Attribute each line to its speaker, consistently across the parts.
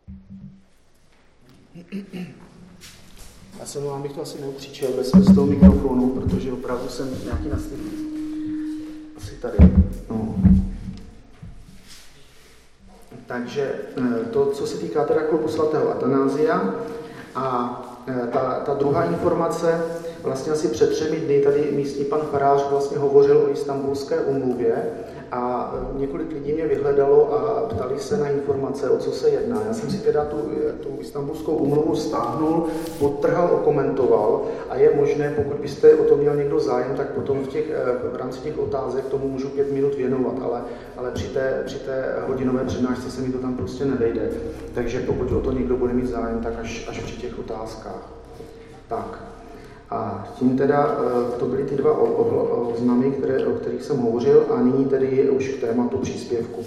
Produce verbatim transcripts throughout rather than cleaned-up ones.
Speaker 1: Já jsem vám bych to asi neupříčil bez, bez toho mikrofonu, protože opravdu jsem nějaký nastavení. Asi tady. No. Takže to, co se týká teda klubu svatého Atanázia, a ta, ta druhá informace, vlastně asi před třemi dny tady místní pan farář vlastně hovořil o Istanbulské úmluvě a několik lidí mě vyhledalo a ptali se na informace, o co se jedná. Já jsem si teda tu, tu Istanbulskou úmluvu stáhnul, odtrhal, okomentoval a je možné, pokud byste o to měl někdo zájem, tak potom v, těch, v rámci těch otázek tomu můžu pět minut věnovat, ale, ale při, té, při té hodinové přednášce se mi to tam prostě nevejde. Takže pokud o to někdo bude mít zájem, tak až, až při těch otázkách. Tak. A tím teda to byly ty dva oznamy, které, o kterých jsem hovořil, a nyní tedy už k tématu příspěvku.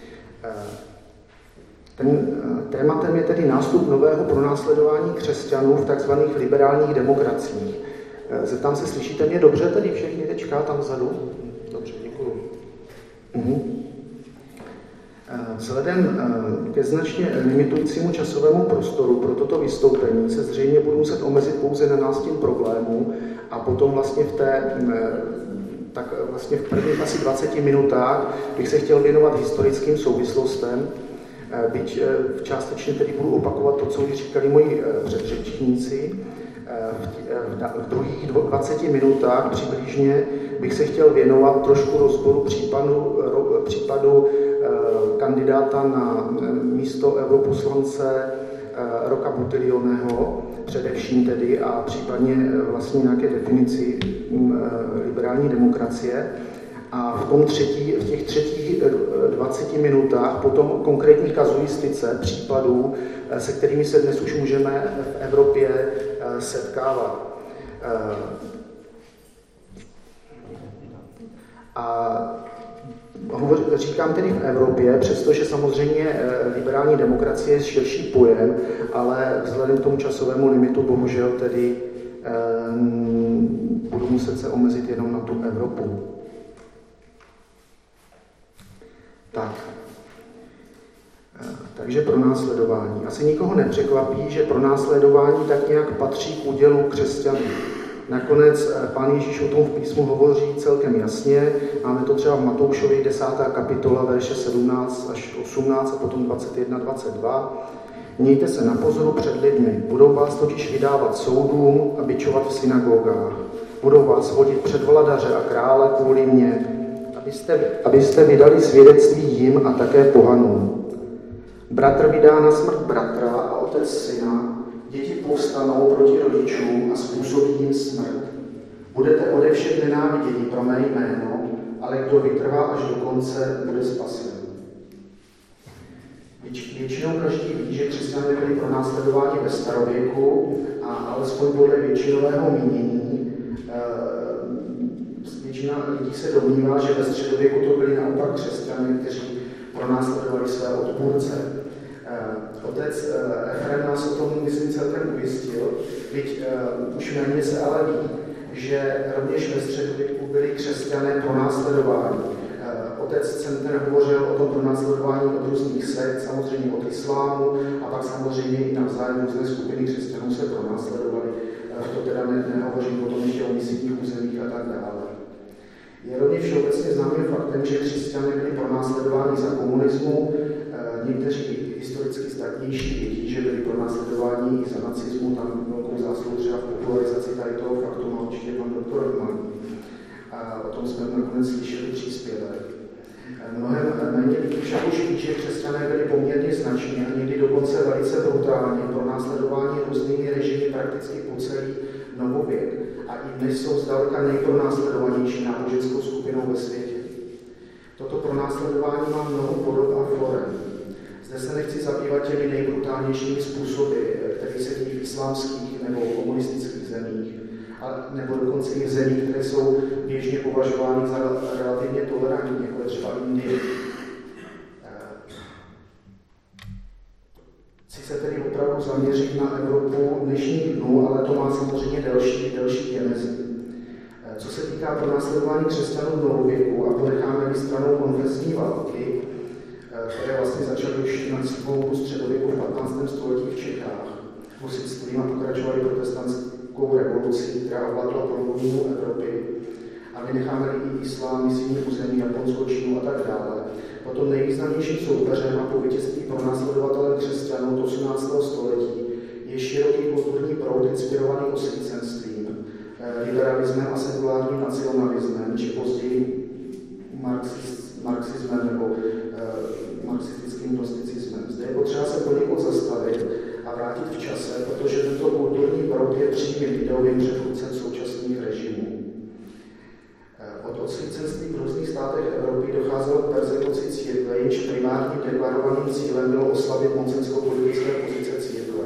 Speaker 1: Ten tématem je tedy nástup nového pronásledování křesťanů v tzv. Liberálních demokraciích. Zeptám se, slyšíte mě dobře tedy všechny tečka tam vzadu? Dobře, děkuju. Uhum. Vzhledem ke značně limitujícímu časovému prostoru pro toto vystoupení se zřejmě budu muset omezit pouze na nástin problémů a potom vlastně v té, tak vlastně v prvních asi dvaceti minutách bych se chtěl věnovat historickým souvislostem, byť částečně tedy budu opakovat to, co už říkali moji předřečníci. V druhých dvaceti minutách přibližně bych se chtěl věnovat trošku rozboru případu, případu kandidáta na místo europoslance Roka Butilioneho, především tedy, a případně vlastně nějaké definici liberální demokracie. A v, tom třetí, v těch třetích dvaceti minutách potom konkrétní kazuistice případů, se kterými se dnes už můžeme v Evropě setkávat. A říkám tedy v Evropě, přestože samozřejmě liberální demokracie je širší pojem, ale vzhledem k tomu časovému limitu bohužel tedy budu muset se omezit jenom na tu Evropu. Tak. Takže pronásledování. Asi nikoho nepřekvapí, že pronásledování tak nějak patří k údělu křesťanů. Nakonec Pán Ježíš o tom v písmu hovoří celkem jasně. Máme to třeba v Matoušovi desátá kapitola, verše sedmnáct až osmnáct a potom dvacet jedna dvacet dva. Mějte se na pozoru před lidmi. Budou vás totiž vydávat soudům a bičovat v synagogách. Budou vás hodit před vladaře a krále kvůli mně, abyste, abyste vydali svědectví jim a také pohanům. Bratr vydá na smrt bratra a otec syna. Děti povstanou proti rodičům a způsobí jim smrt. Budete ode všech nenáviděni pro mé jméno, ale kdo vytrvá až do konce, bude spasen. Většinou každý ví, že křesťané byli pronásledováni ve starověku, a alespoň podle většinového mínění. Většina lidí se domnívá, že ve středověku to byli naopak křesťané, kteří pronásledovali své odpůrce. Otec Efrem nás o tom, myslím, celkem ujistil, byť uh, už méně se ale ví, že rovněž ve středověku byli křesťané pronásledováni. Uh, otec Center hovořil o tom pronásledování od různých sekt, samozřejmě od islámu, a pak samozřejmě i navzájem různé skupiny křesťanů se pronásledovali. Uh, to teda ne, nehovořím potom ještě o misijních územích a tak dále. Je rovněž všeobecně známým faktem, že křesťané byli pronásledováni za komunismu. Někteří historicky statnější vědí, že byli pronásledováni i za nacismu, tam velkou zásluhu třeba v popularizaci tady toho faktu má určitě pan doktor Rotman. A o tom jsme nakonec slyšeli příspěvek. Mnohem méně lidí však už ví, že křesťané byli poměrně znační a někdy dokonce velice brutálně pronásledováni různými režimy prakticky po celý novověk. A i dnes jsou zdaleka nejpronásledovanější náboženskou skupinou ve světě. Toto pronásledování má mnoho podob a forem. Zde se nechci zabývat těmi nejbrutálnějšími způsoby, které se dějí v islámských nebo komunistických zemích, ale, nebo dokonce i v zemích, které jsou běžně považovány za relativně tolerantní, jako je třeba Indie. Chci se tedy opravdu zaměřit na Evropu dnešních dnů, ale to má samozřejmě delší, delší genezi. Co se týká pronásledování křesťanů v novověku, a ponecháme stranou konfesní války, které vlastně začaly už na cíkovou středověku v patnáctém devatenáctém století v Čechách husitstvím a pokračovali protestantskou revolucí, která ovládla polovinu Evropy. A vynecháme-li i islám, misijní území, Japonsko, Čínu a tak dále. Potom nejvýznamnějším soupeřem a po vítězství pronásledovatelem křesťanů od osmnáctého století je široký kulturní proud inspirovaný osvícenstvím, liberalismem a sekulárním nacionalismem, či později marxist, marxismem nebo eh, marxistickým gnosticismem. Zde je potřeba se poněkud zastavit a vrátit v čase, protože tento kulturní proud je přímým ideovým předchůdcem současných režimů. Od odsvícenství v různých státech Evropy docházelo k perzekuci církve, jejímž primárním deklarovaným cílem bylo oslabit mocensko-politické pozice církve.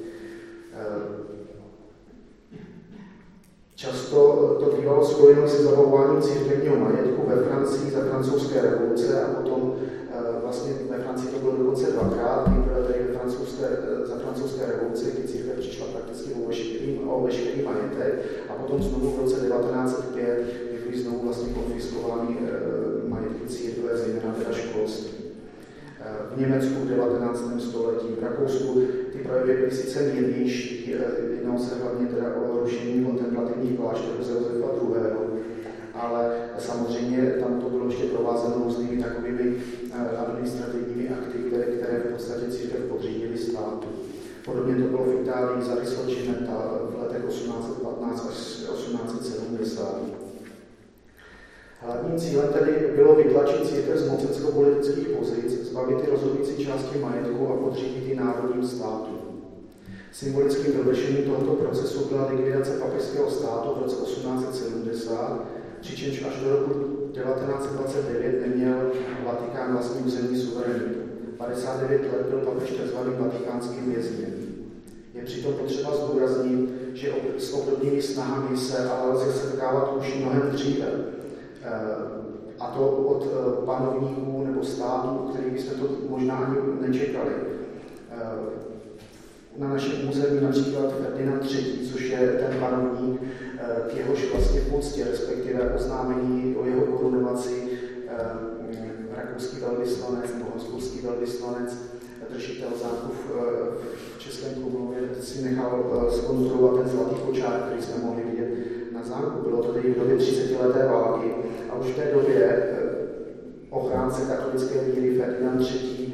Speaker 1: Často to bývalo spojeno se zachováním církevního majetku ve Francii za francouzské revoluce a potom vlastně ve Francii to bylo dokonce dvakrát, nejprve tady ve francouzské, za francouzské revoluce, kdy církev přišla prakticky o veškerý, o veškerý majetek a potom znovu v roce devatenáct set pět byly znovu vlastně konfiskovány majetky církve, zejména teda školství. V Německu v devatenáctém století, v Rakousku ty projevy byly sice mírnější, jednalo se hlavně teda o rušení kontemplativních klášterů z Josefa druhého. Ale samozřejmě tam to bylo ještě provázeno různými takovými administrativními akty, které, které v podstatě církev podřídily státu. Podobně to bylo v Itálii za Risorgimenta v letech osmnáct set patnáct až osmnáct set sedmdesát. Hlavním cílem tedy bylo vytlačit církev z mocensko-politických pozic, zbavit ty rozhodující části majetku a podřídit ji národním státům. Symbolickým dovršením tohoto procesu byla likvidace papežského státu v roce osmnáct set sedmdesát, přičemž až do roku devatenáct set dvacet devět neměl Vatikán vlastní územní suverenitu. padesát devět let byl papež takzvaným vatikánským vězněm. Je přitom potřeba zdůraznit, že s obdobnými snahami se ale lze setkávat už mnohem dříve. A to od panovníků nebo států, kterých bychom to možná ani nečekali. Na našem území například Ferdinand třetí, což je ten panovník, k jehož vlastně půctě, respektive oznámení o jeho korunovaci rakouský velvyslanec nebo habsburský velvyslanec, držitel zámku v Českém Krumlově, si nechal zkonstruovat ten zlatý kočár, který jsme mohli vidět na zámku. Bylo to tedy v době třicetileté války a už v té době ochránce katolické víry Ferdinand třetí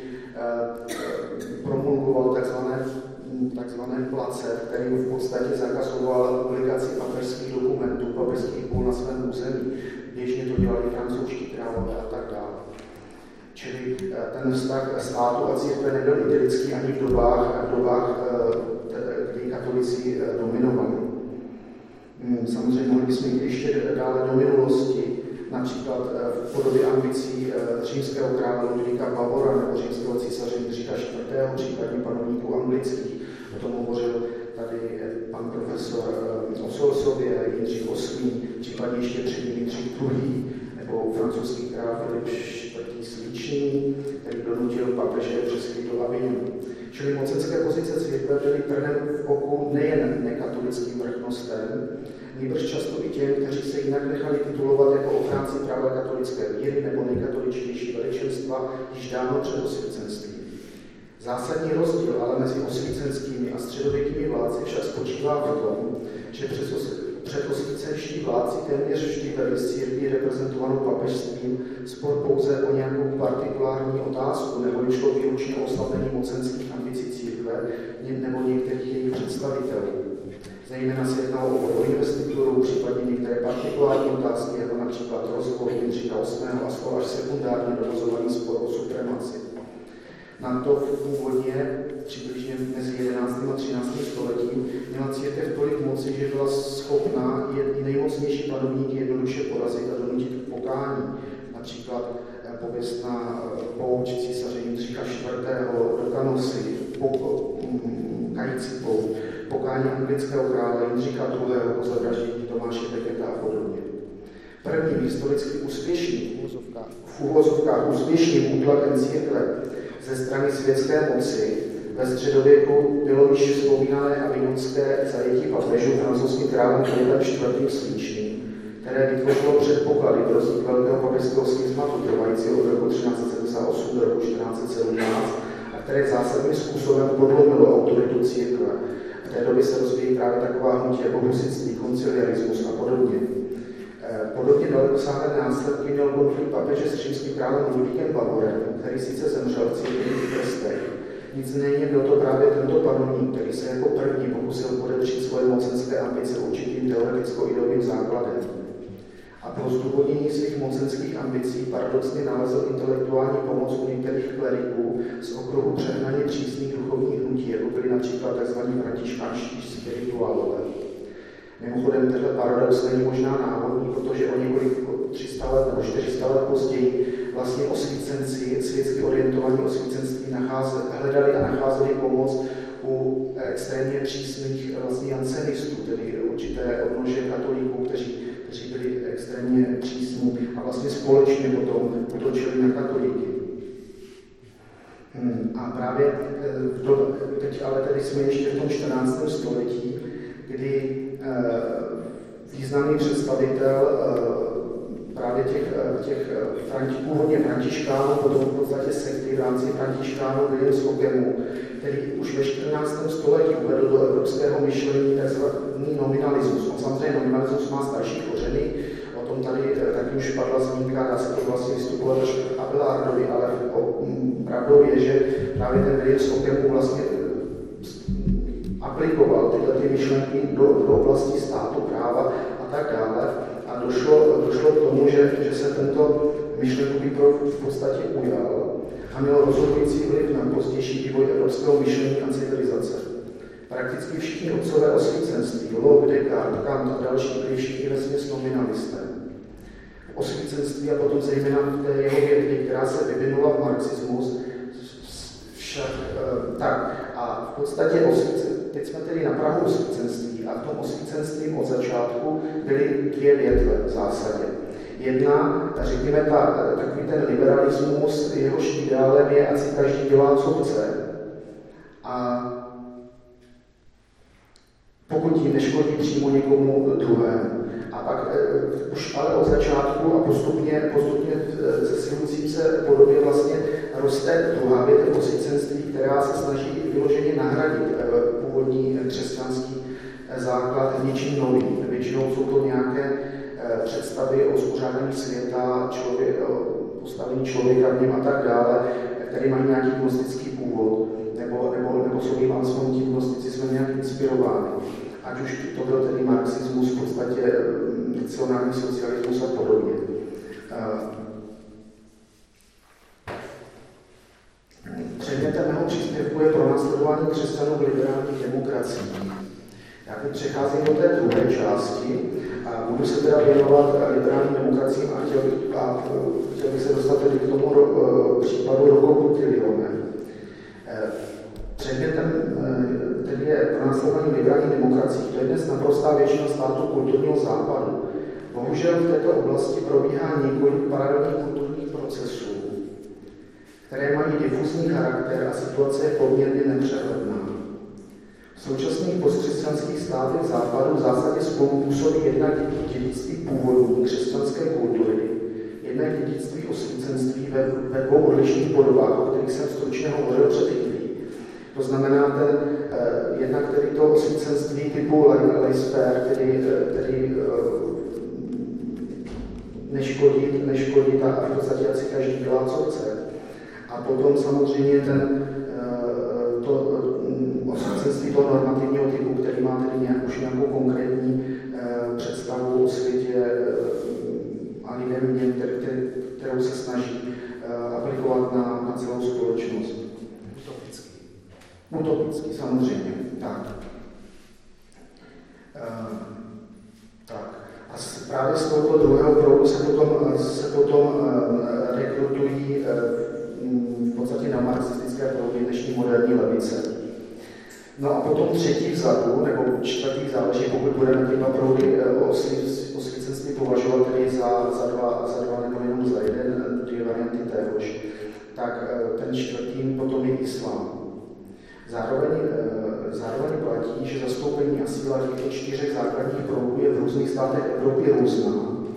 Speaker 1: promulgoval takzvané takzvané place, který v podstatě zakazoval publikaci papežských dokumentů, papežských bul na svém území. Běžně to dělali francouzští králové a tak dále. Čili ten vztah státu a církve nebyl idylický ani v dobách, v dobách kdy katolici dominovali. Samozřejmě mohli bychom jít ještě dále do minulosti, například v podobě ambicí římského krále Ludvíka Bavora nebo římského císaře Jindřicha čtvrtého, případně panovníků anglických. O tom hovořil tady pan profesor o Solsově, Jindřich osmý, případně ještě před ním Jindřich druhý, nebo francouzský král Filip čtvrtý Sličný, který donutil papeže přesvědčit do Avignonu. Čili mocenské pozice církve byly trnem v oku nejen nekatolickým vrchnostem, nýbrž často i těm, kteří se jinak nechali titulovat jako ochránci práva katolické víry nebo nejkatoličtější veličenstva již dávno před osvícenstvím. Zásadní rozdíl ale mezi osvícenskými a středověkými vládci však spočívá v tom, že předosvícenští vládci téměř vždy vedli z církví reprezentovanou papežstvím spor pouze o nějakou partikulární otázku, nebo šlo výlučně o oslabení mocenských ambicí církve nebo některých jejich představitelů. Zejména se jednalo o investituru, případně některé partikulární otázky, jako například rozvoj Jindřicha osmého a skoro až sekundárně dovozovaný spor o supremaci. Na to původně, přibližně mezi jedenáctým a třináctým stoletím, měla církev tolik moci, že byla schopná i nejmocnější panovníky jednoduše porazit a donutit k pokání. Například pověstná pouč císaře Jindřicha čtvrtého do Kanosy, Kajcipou, pokání anglického krále Jindřicha druhého po zavraždění Tomáše Becketa a podobně. Prvním historicky úspěšným, v uvozovkách úspěšným útlakem církve ze strany světské moci ve středověku bylo již vzpomínané avignonské zajetí papežů francouzským králem Filipem čtvrtým Sličným, které vytvořilo předpoklady pro vznik velkého papežského schizmatu trvajícího od roku třináct set sedmdesát osm do roku čtrnáct set sedmnáct a které zásadním způsobem podlomilo autoritu církve. V té době se rozvíjí právě taková hnutí jako husitství, konciliarismus a podobně. Podobně dalekosáhlé následky měl konflikt papeže s římským králem Ludvíkem Bavorem, který sice zemřel v církevních trestech. Nicméně byl to právě tento panovník, který se jako první pokusil podepřít svoje mocenské ambice určitým teoreticko-ideovým základem. A pro zdůvodnění svých mocenských ambicí paradoxně nalezl intelektuální pomoc u některých kleriků z okruhu přehnaně přísných duchovních hnutí, jako byli například tzv. Františkánští spirituálové. Mimochodem, tenhle paradox není možná náhodný, protože o několik tři sta let nebo čtyři sta let později vlastně osvícenci, světsky orientovaní osvícenství hledali a nacházeli pomoc u extrémně přísných vlastně jansenistů, tedy určité odnože katolíků, kteří, kteří byli extrémně přísní a vlastně společně potom utočili na katolíky. Hmm. A právě to, teď ale tedy jsme ještě v tom čtrnáctém století, kdy významný představitel právě těch, těch franti, původně františkánů, potom v podstatě sekty v rámci františkánů William z Ockhemu, který už ve čtrnáctém století uvedl do evropského myšlení tzv. Nominalismus. On samozřejmě nominalismus má starší kořeny, o tom tady taky už padla zmínka, dá se to vlastně vystupovat až k Abelardovi, ale pravdou je, že právě ten William z Ockhemu vlastně aplikoval tyhle ty myšlenky do, do oblasti státu, práva a tak dále. A došlo, došlo k tomu, že, že se tento myšlenkový proud v podstatě ujal a měl rozhodující vliv na pozdější vývoj evropského myšlení a civilizace. Prakticky všichni otcové osvícenství, Locke, Descartes, Kant a další byli všichni vesměs nominalisté. V osvícenství a potom zejména v té jeho větvi, která se vyvinula v marxismus, však tak a v podstatě osvícenství, teď jsme tedy na prahu osvícenství a v tom osvícenství od začátku byly dvě větve v zásadě. Jedna, řekněme, ta, takový ten liberalismus, jehož ideálem je, ať si každý dělá, co chce. A pokud tím neškodí přímo někomu druhému. A pak e, už ale od začátku a postupně, postupně zesilující se podobě vlastně roste druhá větev osvícenství, která se snaží vyloženě nahradit e, původní křesťanský e, základ něčím novým. Většinou jsou to nějaké e, představy o uspořádání světa, člověk, o postavení člověka v něm a tak dále, které mají nějaký gnostický původ, nebo, nebo, nebo jsou jim alespoň tím gnosticismem nějak inspirovány. Ať už to byl tedy marxismus, v podstatě nacionální socialismus a podobně. Předmětem mého příspěvku je pronásledování křesťanů v liberálních demokraciích. Já teď přecházím do té druhé části a budu se teda věnovat liberálním demokraciím a chtěl, a chtěl bych se dostat tedy k tomu případu Rocco Buttiglione. Předmětem tedy je pronásledování liberálních demokracií, to je dnes naprostá většina států kulturního západu. Bohužel v této oblasti probíhá několik paralelních kulturních procesů, které mají difuzní charakter a situace je poměrně nepřehledná. V současných postkřesťanských státech západu v zásadě spolupůsobí jednak dědictví původní křesťanské kultury, jednak dědictví osvícenství ve, ve dvou odlišných podobách, o kterých jsem stručně hovořil před chvílí. To znamená, ten, eh, jednak tedy to osvícenství typu laissez-faire, který, který eh, neškodí, neškodí a v podstatě asi každý dělá, co chce. A potom samozřejmě ten, eh, to eh, osvícenství toho normativního typu, který má tedy nějak, už nějakou konkrétní eh, představu o světě eh, a lidem, který, kterou se snaží eh, aplikovat na, na celou společnost. Utopický, samozřejmě. Tak. Uh, tak. A právě z tohoto druhého proudu se potom, se potom uh, rekrutují uh, v podstatě na marxistické proudy dnešní moderní levice. No a potom třetí vzadu, nebo čtvrtý záleží, pokud budeme ty dva proudy uh, osvícenství považovat tedy za, za, dva, za dva nebo jenom za jeden, dvě varianty téhož, tak uh, ten čtvrtý potom je islám. Zároveň, zároveň platí, že zastoupení a síla těchto čtyřech základních proudů je v různých státech Evropy různá a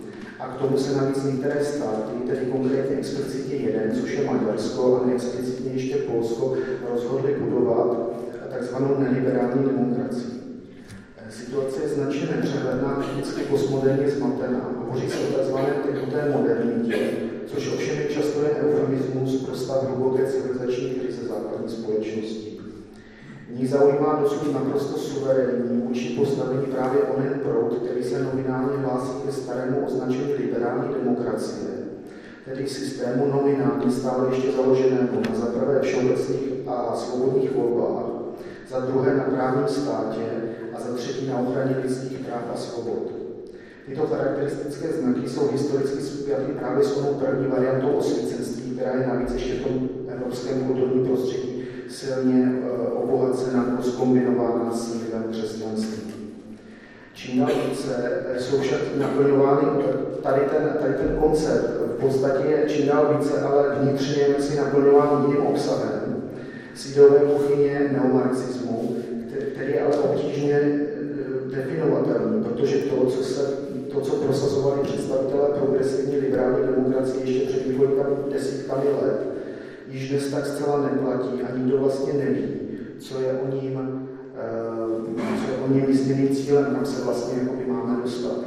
Speaker 1: A k tomu se navíc některé státy, tedy konkrétně explicitně jeden, což je Maďarsko, a neexplicitně ještě Polsko, rozhodly budovat takzvanou neliberální demokracii. Situace je značně nepřehledná, vždycky postmoderně zmatená. Hovoří se o takzvané tekuté modernitě, což ovšem je často jen eufemismus pro stav hluboké civilizační krize západní společnosti. V ní zaujímá dosud naprosto suverénní vůči postavení právě onen proud, který se nominálně hlásí ke starému označení liberální demokracie, tedy k systému nominálně stále ještě založenému na za prvé všeobecných a svobodných volbách, za druhé na právním státě a za třetí na ochraně lidských práv a svobod. Tyto charakteristické znaky jsou historicky spjaty právě s onou první variantou osvícenství, která je navíc ještě v tom evropském kulturním prostředí silně e, obohacena nebo zkombinována s vlivem křesťanství. Čím dál více jsou však naplňovány, tady ten, tady ten koncept v podstatě je čím dál více, ale vnitřně si naplňován jiným obsahem z ideové kuchyně neomarxismu, který je ale obtížně definovatelný, protože to, co, se, to, co prosazovali představitelé progresivní liberální demokracie ještě před několika desítkami let, již dnes tak zcela neplatí a nikdo vlastně neví, co je o ním, co je o ním jistým cílem, kam se vlastně máme dostat.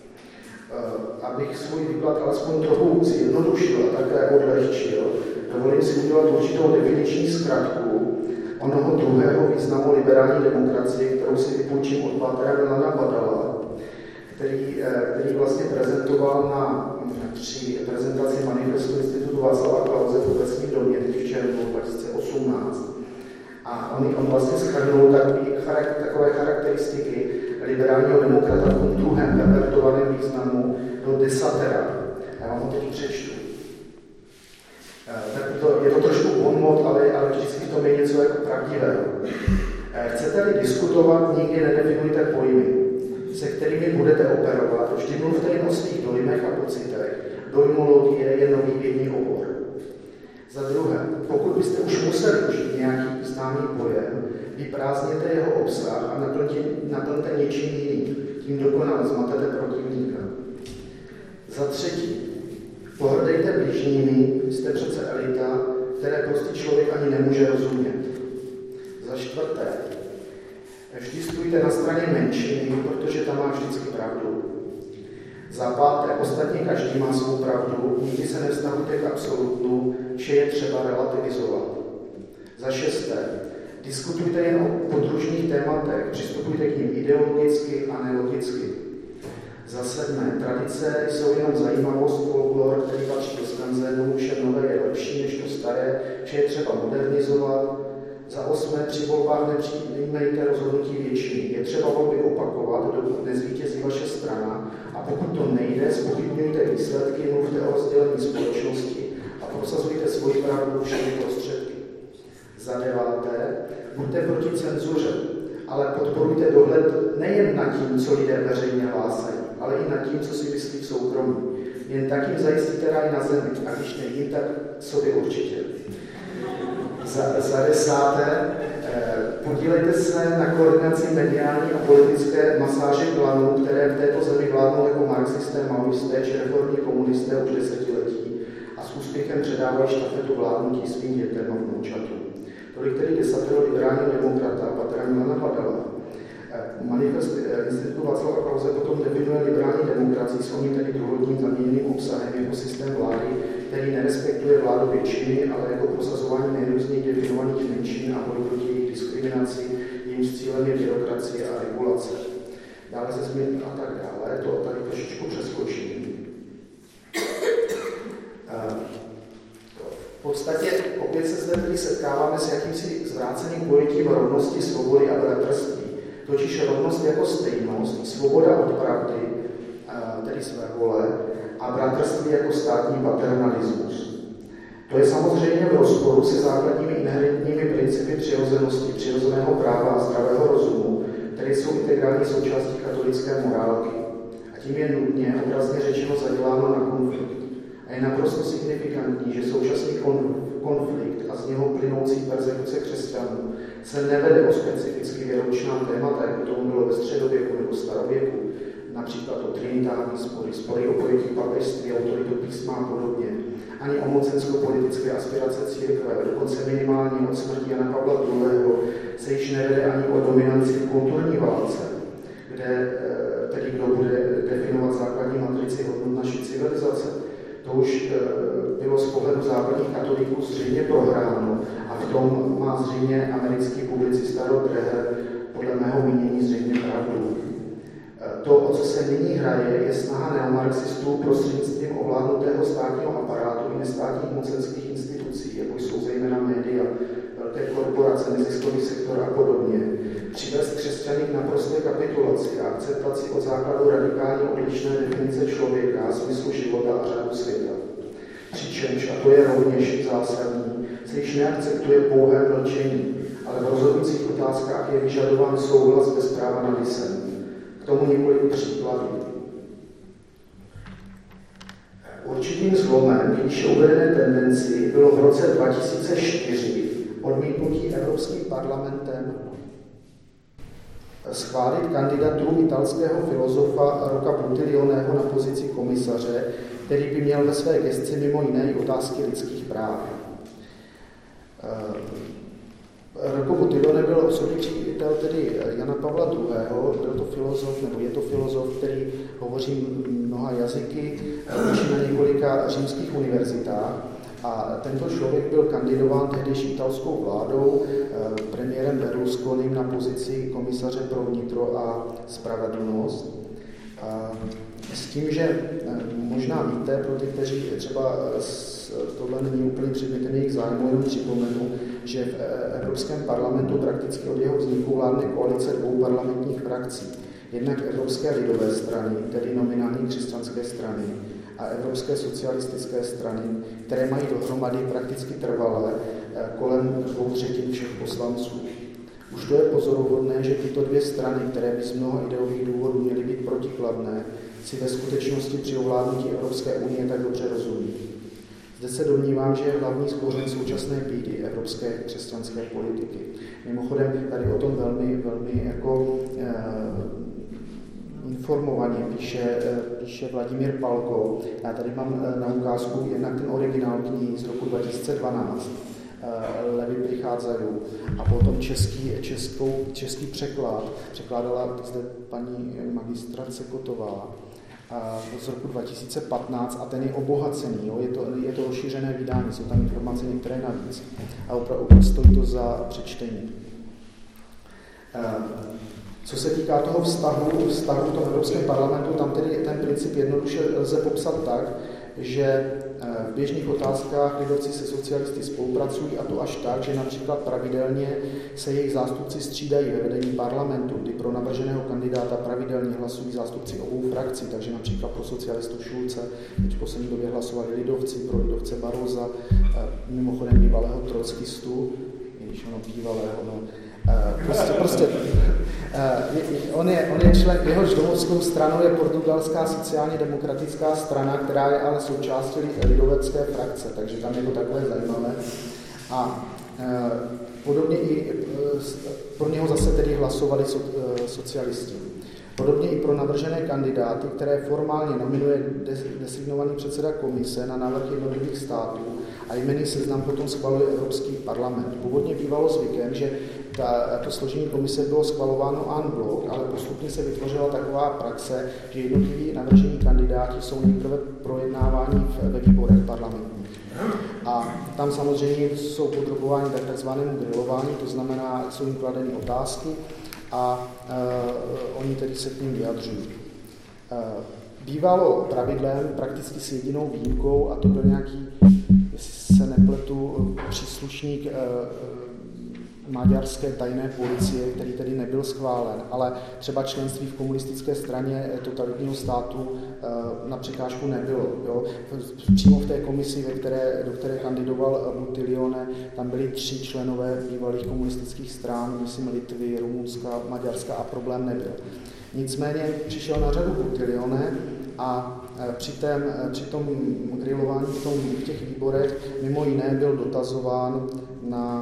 Speaker 1: Abych svůj výklad alespoň trochu zjednodušil a také odlehčil, dovolím si udělat určitou definiční zkratku onoho druhého významu liberální demokracie, kterou si vypůjčím od pátera Milana Badala, který, který vlastně prezentoval na při prezentaci manifestu Institutu Václava Klause v Obecním domě, teď v červnu dva tisíce osmnáct. A on, on vlastně shrnul takové charakteristiky liberálního demokrata v tom druhém pervertovaném významu do desatera. Já vám ho teď přečtu. Tak to, je to trošku bonmot, ale, ale vždycky v tom je něco jako pravdivého. Chcete-li diskutovat, nikdy nedefinujte pojmy, se kterými budete operovat. Vždy mluvte jen o svých dojmech a pocitech. Dojmologie je nový vědní obor. Za druhé, pokud byste už museli užít nějaký známý pojem, vyprázdněte jeho obsah a naplňte něčím jiným. Tím dokonale zmatete protivníka. Za třetí, pohrdejte bližními, jste přece elita, které prostý člověk ani nemůže rozumět. Za čtvrté, vždy stůjte na straně menšiny, protože ta má vždycky pravdu. Za páté, ostatně každý má svou pravdu, nikdy se nevztahujte k absolutnu, vše je třeba relativizovat. Za šesté, diskutujte jen o podružných tématech, přistupujte k nim ideologicky a nelogicky. Za sedmé, tradice jsou jenom zajímavost, folklor, který patří do skanzenu, vše nové je lepší než to staré, vše je třeba modernizovat. Za osmé, při volbách nepřijímejte rozhodnutí většiny. Je třeba volby opakovat, dokud nezvítězí vaše strana, a pokud to nejde, zpochybňujte výsledky, mluvte o rozdělení společnosti a prosazujte svoji pravdu všemi prostředky. Za deváté, buďte proti cenzuře, ale podporujte dohled nejen nad tím, co lidé veřejně hlásají, ale i nad tím, co si myslí v soukromí. Jen tak jim zajistíte ráj na zemi, a když nevím, tak sobě určitě. Za, za desáté, eh, podílejte se na koordinaci mediální a politické masáže klanů, které v této zemi vládnou jako marxisté, maoisté či reformní komunisté už desetiletí a s úspěchem předávají štafetu vládnutí svým dětem a vnoučatům. Tolik tedy desatero liberálního demokrata Patra Milana Badala. Manifest Institutu Václava Klause potom definuje liberální demokracii s oním tedy druhotním zaměněným obsahem jako systém vlády, který nerespektuje vládu většiny, ale jako prosazování nejrůzněji definovaných menšin a boj proti jejich diskriminaci, jejímž cílem je byrokracie a regulace. Dále se změní a tak dále, to tady trošičku přeskočím. V podstatě opět se zde tedy setkáváme s jakýmsi zvráceným pojetím rovnosti, svobody a bratrství. Totiž rovnost jako stejnost, svoboda od pravdy, tedy své vole, a bratrství jako státní paternalismus. To je samozřejmě v rozporu se základními inherentními principy přirozenosti, přirozeného práva a zdravého rozumu, které jsou integrální součástí katolické morálky. A tím je nutně, obrazně řečeno, zaděláno na konflikt. A je naprosto signifikantní, že současný konflikt a z něho plynoucí persekuce křesťanů se nevede o specificky věroučná témata, jako tomu bylo ve středověku nebo starověku, například o trinitární spory, spory o pojetí papežství, autoritu písma a podobně, ani o mocensko-politické aspirace církve, dokonce minimálně od smrti Jana Pavla druhého. se již nevede ani o dominanci v kulturní válce, kde tedy kdo bude definovat základní matrici hodnot naší civilizace. To už bylo z pohledu západních katolíků zřejmě prohráno a v tom má zřejmě americký publicista Rod Dreher podle mého mínění zřejmě pravdu. To, o co se nyní hraje, je snaha neomarxistů prostřednictvím ovládnutého státního aparátu i nestátních mocenských institucí, jako jsou zejména média, velké korporace, neziskový sektor a podobně, přivést křesťany k naprosté kapitulaci a akceptaci od základu radikálně odlišné definice člověka, smyslu života a řádu světa. Přičemž, a to je rovněž zásadní, se již neakceptuje pouhé mlčení, ale v rozhodujících otázkách je vyžadován souhlas bez práva na disent. K tomu několik příkladů. Určitým zlomem výše uvedené tendenci bylo v roce dva tisíce čtyři odmítnutí Evropským parlamentem schválit kandidaturu italského filozofa Rocca Buttiglioneho na pozici komisaře, který by měl ve své gesci mimo jiné i otázky lidských práv. Rocco Buttiglione byl osobní přítel tedy Jana Pavla druhého. Byl to filozof, nebo je to filozof, který hovoří mnoha jazyky, učí na několika římských univerzitách. A tento člověk byl kandidován tehdejší italskou vládou, premiérem Berlusconim na pozici komisaře pro vnitro a spravedlnost. S tím, že možná víte, pro ty, kteří třeba tohle není úplně předmětem jejich zájmu, jenom připomenu, že v Evropském parlamentu prakticky od jeho vzniku vládne koalice dvou parlamentních frakcí. Jednak Evropské lidové strany, tedy nominální křesťanské strany, a Evropské socialistické strany, které mají dohromady prakticky trvale kolem dvou třetin všech poslanců. Už to je pozoruhodné, že tyto dvě strany, které by z mnoha ideových důvodů měly být protikladné, si ve skutečnosti při ovládnutí Evropské unie tak dobře rozumí. Zde se domnívám, že je hlavní spořen současné bídy evropské křesťanské politiky. Mimochodem, tady o tom velmi, velmi jako eh, informovaně píše, eh, píše Vladimír Palko. Já tady mám eh, na ukázku jednak ten originál knihy z roku dva tisíce dvanáct, eh, Levy přicházají, a potom český, českou, český překlad. Překládala zde paní magistra Cekotová z roku dva tisíce patnáct a ten je obohacený, jo? Je, to, je to rozšířené vydání, jsou tam informace některé navíc a opravdu stojí to za přečtení. Co se týká toho vztahu, vztahu v tom Evropském parlamentu, tam tedy ten princip jednoduše lze popsat tak, že v běžných otázkách lidovci se socialisty spolupracují, a to až tak, že například pravidelně se jejich zástupci střídají ve vedení parlamentu, kdy pro navrženého kandidáta pravidelně hlasují zástupci obou frakcí, takže například pro socialistu Šulce, teď v poslední době hlasovali lidovci, pro lidovce Baroza, mimochodem bývalého trockistu, když ono bývalého, no, prostě, prostě on je, on je člen, jehož domovskou stranou je portugalská sociálně demokratická strana, která je ale součástí lidovecké frakce, takže tam je to takové zajímavé. A e, podobně i e, pro něho zase tedy hlasovali so, e, socialisti. Podobně i pro navržené kandidáty, které formálně nominuje des, designovaný předseda komise na návrh jednotlivých států a jmenný seznam potom schvaluje Evropský parlament. Původně bývalo zvykem, že ta, to složení komise bylo schvalováno en bloc, ale postupně se vytvořila taková praxe, že jednotliví navržení kandidáti jsou nejprve projednáváni ve výborech parlamentních. A tam samozřejmě jsou podrobováni takzvanému grilování, to znamená, jsou jim kladeny otázky a uh, oni tedy se k ním vyjadřují. Uh, bývalo pravidlem, prakticky s jedinou výjimkou, a to byl nějaký, jestli se nepletu, příslušník uh, maďarské tajné policie, který tedy nebyl schválen, ale třeba členství v komunistické straně totalitního státu na překážku nebylo. Jo. Přímo v té komisi, ve které, do které kandidoval Buttiglione, tam byli tři členové bývalých komunistických stran, myslím Litvy, Rumunska, Maďarska, a problém nebyl. Nicméně přišel na řadu Buttiglione a při, tém, při tom grilování v, tom, v těch výborech mimo jiné byl dotazován na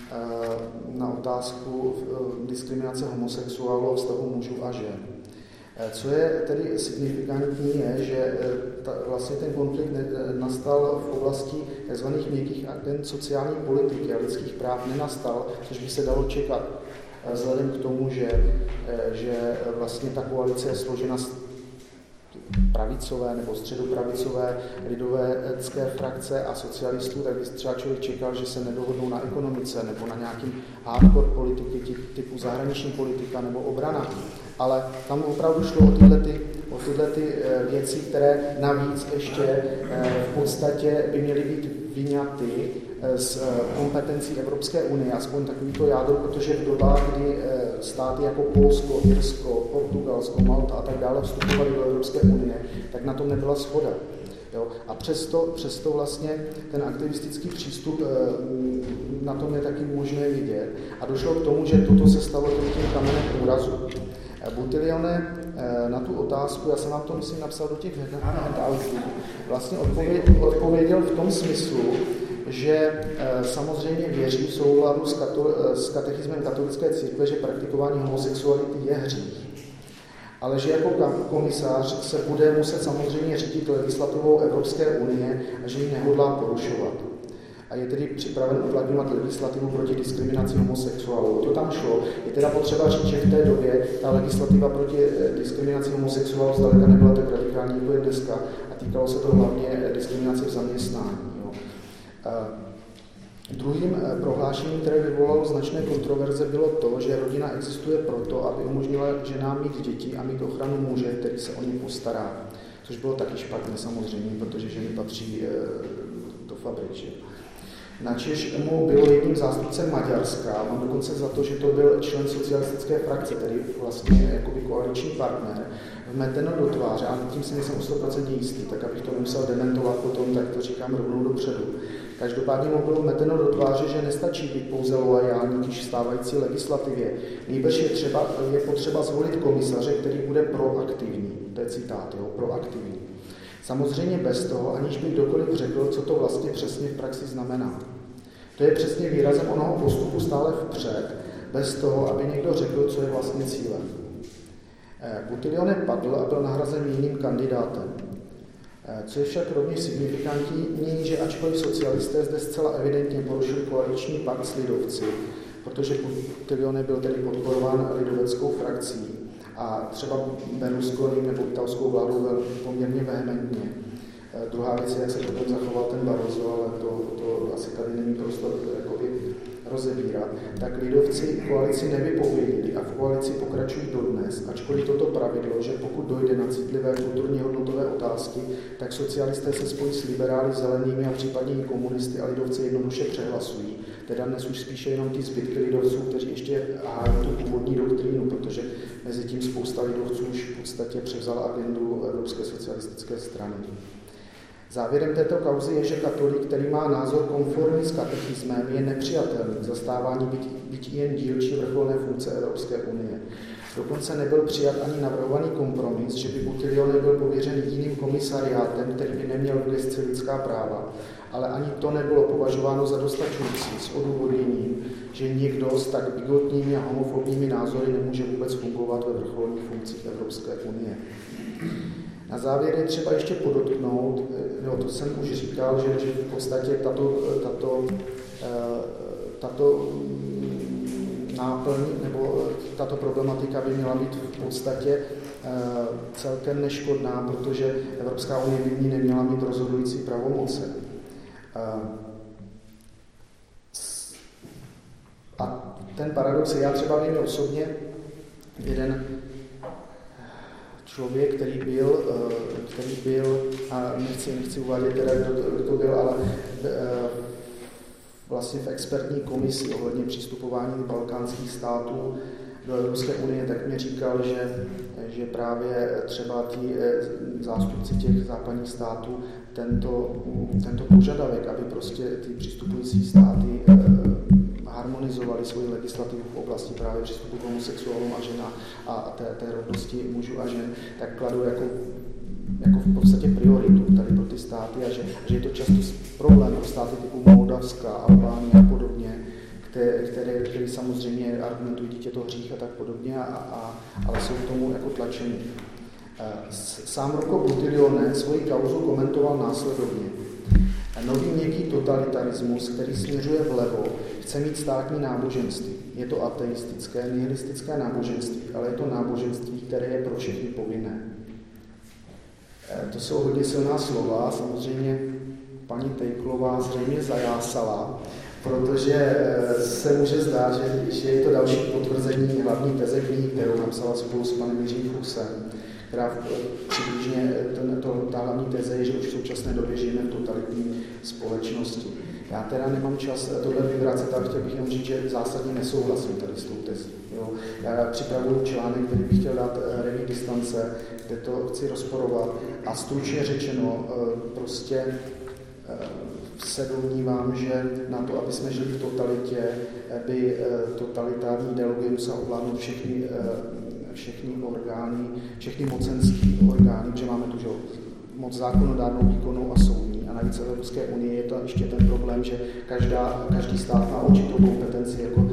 Speaker 1: na otázku diskriminace homosexuálů a vztahu mužů a žen. Co je tedy signifikantní, je, že ta, vlastně ten konflikt nastal v oblasti tzv. Měkkých agend sociální politiky a lidských práv nenastal, což by se dalo čekat vzhledem k tomu, že, že vlastně ta koalice je složena z pravicové nebo středopravicové lidovecké frakce a socialistů, tak by třeba člověk čekal, že se nedohodnou na ekonomice nebo na nějakým hardcore politiky typu zahraniční politika nebo obrana. Ale tam opravdu šlo o tyhle, ty, o tyhle ty věci, které navíc ještě v podstatě by měly být vyňaty z kompetencí Evropské unie, aspoň takovýto jádro, protože v dobách, kdy státy jako Polsko, Irsko, Portugalsko, Malta a tak dále vstupovaly do Evropské unie, tak na tom nebyla shoda. Jo? A přesto, přesto vlastně ten aktivistický přístup na tom je taky možné vidět. A došlo k tomu, že toto se stalo tím kamenem úrazu. Butilione na tu otázku, já jsem vám to myslím napsal do těch handoutů, vlastně odpověděl v tom smyslu, že samozřejmě věří v souladu s, katol, s katechismem katolické církve, že praktikování homosexuality je hřích. Ale že jako komisář se bude muset samozřejmě řídit legislativou Evropské unie a že ji nehodlá porušovat. A je tedy připraven uplatňovat legislativu proti diskriminaci homosexuálů. To tam šlo. Je teda potřeba říct, že v té době ta legislativa proti diskriminaci homosexuálů zdaleka nebyla tak radikální, jako je dneska, a týkalo se to hlavně diskriminace v zaměstnání. Jo. Druhým prohlášením, které vyvolalo značné kontroverze, bylo to, že rodina existuje proto, aby umožnila ženám mít děti a mít ochranu muže, který se o ně postará. Což bylo taky špatné samozřejmě, protože ženy patří do fabrik. Že? Načež mu byl jedním zástupcem Maďarska, mám dokonce za to, že to byl člen socialistické frakce, tedy vlastně jakoby koaliční partner, vmeteno do tváře, a tím si nejsem sto procent jistý, tak abych to nemusel dementovat potom, tak to říkám rovnou dopředu. Každopádně mu bylo vmeteno do tváře, že nestačí být pouze loajální k stávající legislativě. Nejbrž je, třeba, je potřeba zvolit komisaře, který bude proaktivní. To je citát, jo, proaktivní. Samozřejmě bez toho, aniž by kdokoliv řekl, co to vlastně přesně v praxi znamená. To je přesně výrazem onoho postupu stále vpřed, bez toho, aby někdo řekl, co je vlastně cílem. Butilione padl a byl nahrazen jiným kandidátem. Co je však rovněž signifikantní, že ačkoliv socialisté zde zcela evidentně porušili koaliční pakt s lidovci, protože Butilione byl tedy podporován lidoveckou frakcí a třeba Berlusconi nebo italskou vládou byl poměrně vehementně. Druhá věc je, jak se potom zachoval ten Barroso, ale to, to asi tady není prostor jakoby rozebírat. Tak lidovci koalici nevypověděli a v koalici pokračují dodnes, ačkoliv toto pravidlo, že pokud dojde na citlivé kulturně hodnotové otázky, tak socialisté se spojí s liberály, zelenými a případně i komunisty a lidovci jednoduše přehlasují. Teda dnes už spíše jenom ty zbytky lidovců, kteří ještě hájí tu původní doktrínu, protože mezi tím spousta lidovců už v podstatě převzala agendu Evropské socialistické strany. Závěrem této kauzy je, že katolik, který má názor konformní s katechismem, je nepřijatelný k zastávání byť, byť jen dílčí vrcholné funkce Evropské unie. Dokonce nebyl přijat ani navrhovaný kompromis, že by Butilione byl pověřen jiným komisariátem, který by neměl v gesci lidská práva, ale ani to nebylo považováno za dostačující s odůvodněním, že někdo s tak bigotními a homofobními názory nemůže vůbec fungovat ve vrcholných funkcích Evropské unie. Na závěr je třeba ještě podotknout, no to jsem už říkal, že, že v podstatě tato, tato, tato náplň nebo tato problematika by měla být v podstatě celkem neškodná, protože Evropská unie by v ní neměla mít rozhodující pravomoce. A ten paradox je, já třeba vím osobně, jeden člověk, který byl, který byl a nechci, nechci uvádět teda, kdo to byl, ale vlastně v expertní komisi ohledně přistupování balkánských států do Evropské unie, tak mi říkal, že, že právě třeba ti zástupci těch západních států tento, tento požadavek, aby prostě ty přistupující státy harmonizovali svoji legislativu v oblasti právě přístupu k homosexuálům a žena a té, té rovnosti mužů a žen, tak kladou jako, jako v podstatě prioritu tady pro ty státy a že, že je to často problém pro státy typu Moldavska, Albánie a podobně, které, které, které samozřejmě argumentují dítě to hřích a tak podobně, a, a, ale jsou k tomu jako tlačení. Sám Rocco Buttiglione svoji kauzu komentoval následovně. Nový měkký totalitarismus, který směřuje vlevo, chce mít státní náboženství. Je to ateistické, nihilistické náboženství, ale je to náboženství, které je pro všechny povinné. To jsou hodně silná slova, samozřejmě paní Tejklová zřejmě zajásala, protože se může zdát, že, že je to další potvrzení hlavní teze knihy, kterou napsala spolu s panem Jiřím Fuchsem, která přibližně, ten, to, ta hlavní teze je, že už v současné době žijeme v totalitní společnosti. Já teda nemám čas tohle vyvracet, ale chtěl bych jenom říct, že zásadně nesouhlasím tady s tou tezí. Jo. Já připravuju článek, který bych chtěl dát revue distance, kde to chci rozporovat. A stručně řečeno, prostě se domnívám, že na to, aby jsme žili v totalitě, by totalitární ideologie musela ovládnout všechny, všechny orgány, všechny mocenské orgány, protože máme tu že, moc zákonodárnou, výkonnou a soudní. A navíc v Evropské unii je to ještě ten problém, že každá, každý stát má určitou kompetenci, jako,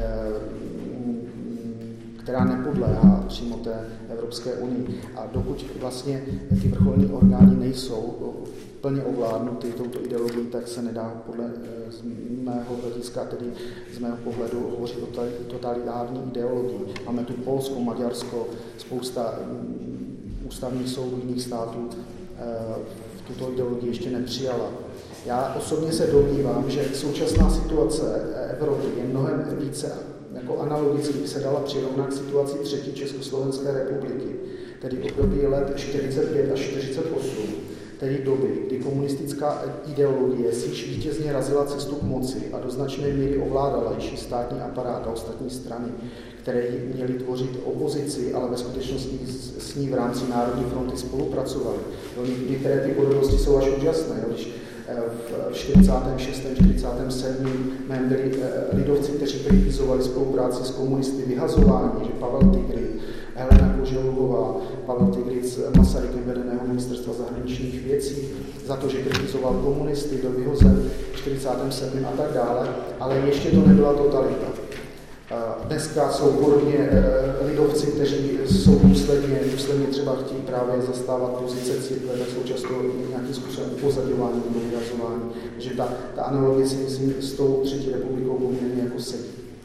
Speaker 1: která nepodléhá přímo té Evropské unii. A dokud vlastně ty vrcholní orgány nejsou plně ovládnuty touto ideologií, tak se nedá podle z mého hlediska, tedy z mého pohledu, hovořit o totalitární ideologii. Máme tu Polsko, Maďarsko, spousta ústavních soudů jiných států tuto ideologii ještě nepřijala. Já osobně se domnívám, že současná situace Evropy je mnohem více jako analogicky by se dala přirovnat k situaci třetí Československé republiky, tedy období let čtyřicet pět až čtyřicet osm, tedy doby, kdy komunistická ideologie si již vítězně razila cestu k moci a do značné míry ovládala již státní aparát a ostatní strany, které měly tvořit opozici, ale ve skutečnosti s ní v rámci Národní fronty spolupracovaly. Některé ty podobnosti jsou až úžasné. Když v čtyřicátém šestém čtyřicátém sedmém byli lidovci, kteří kritizovali spolupráci s komunisty, vyhazování, že Pavel Tigrid, Helena Koželuhová, Pavel Tigrid s Masarykem vedeného ministerstva zahraničních věcí, za to, že kritizoval komunisty, byl vyhozen v čtyřicátém sedmém a tak dále, ale ještě to nebyla totalita. Dneska jsou podobně lidovci, kteří jsou důsledně, důsledně třeba chtějí právě zastávat pozice církve, tak jsou často nějakým způsobem upozaďování nebo vyrazování. Takže ta, ta analogie si myslím s tou třetí republikou poměrně jako sedí.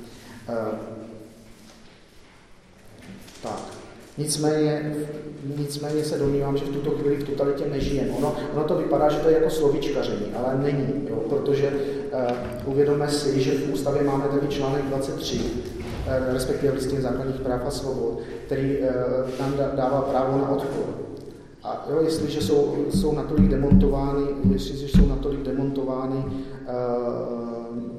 Speaker 1: Tak. Nicméně, nicméně se domnívám, že v tuto chvíli v totalitě nežijeme. Ono, ono to vypadá, že to je jako slovíčkaření, ale není, jo, protože uh, uvědomme si, že v ústavě máme takový článek dvacet tři, uh, respektive listiny základních práv a svobod, který uh, nám dává právo na odpor. A jo, jestliže jsou, jsou natolik demontovány, jestliže jsou natolik demontovány uh,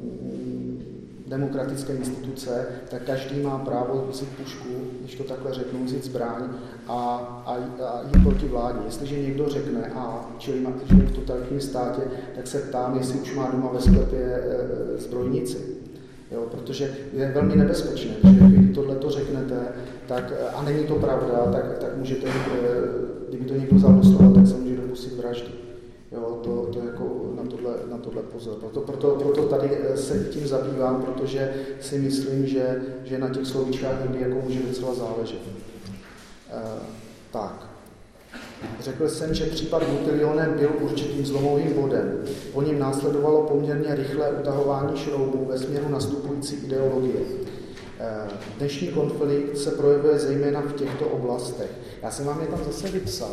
Speaker 1: demokratické instituce, tak každý má právo vzít pušku, když to takhle řeknu, vzít zbraň a, a, a jít proti vládě. Jestliže někdo řekne, a čili má v totalitním státě, tak se ptám, jestli už má doma ve sklepě e, zbrojnici. Jo, protože je velmi nebezpečné, že když tohleto řeknete, tak, a není to pravda, tak, tak můžete, kdyby to někdo vzal do slova, tak se může dopustit vraždy. Jo, to, to jako na tohle, na tohle pozor. Proto, proto, proto tady se tím zabývám, protože si myslím, že, že na těch slovíčkách někdy jako může docela záležet. E, tak. Řekl jsem, že případ Buttiglione byl určitým zlomovým bodem. Po něm následovalo poměrně rychlé utahování šroubů ve směru nastupující ideologie. E, dnešní konflikt se projevuje zejména v těchto oblastech. Já jsem vám je tam zase vypsal.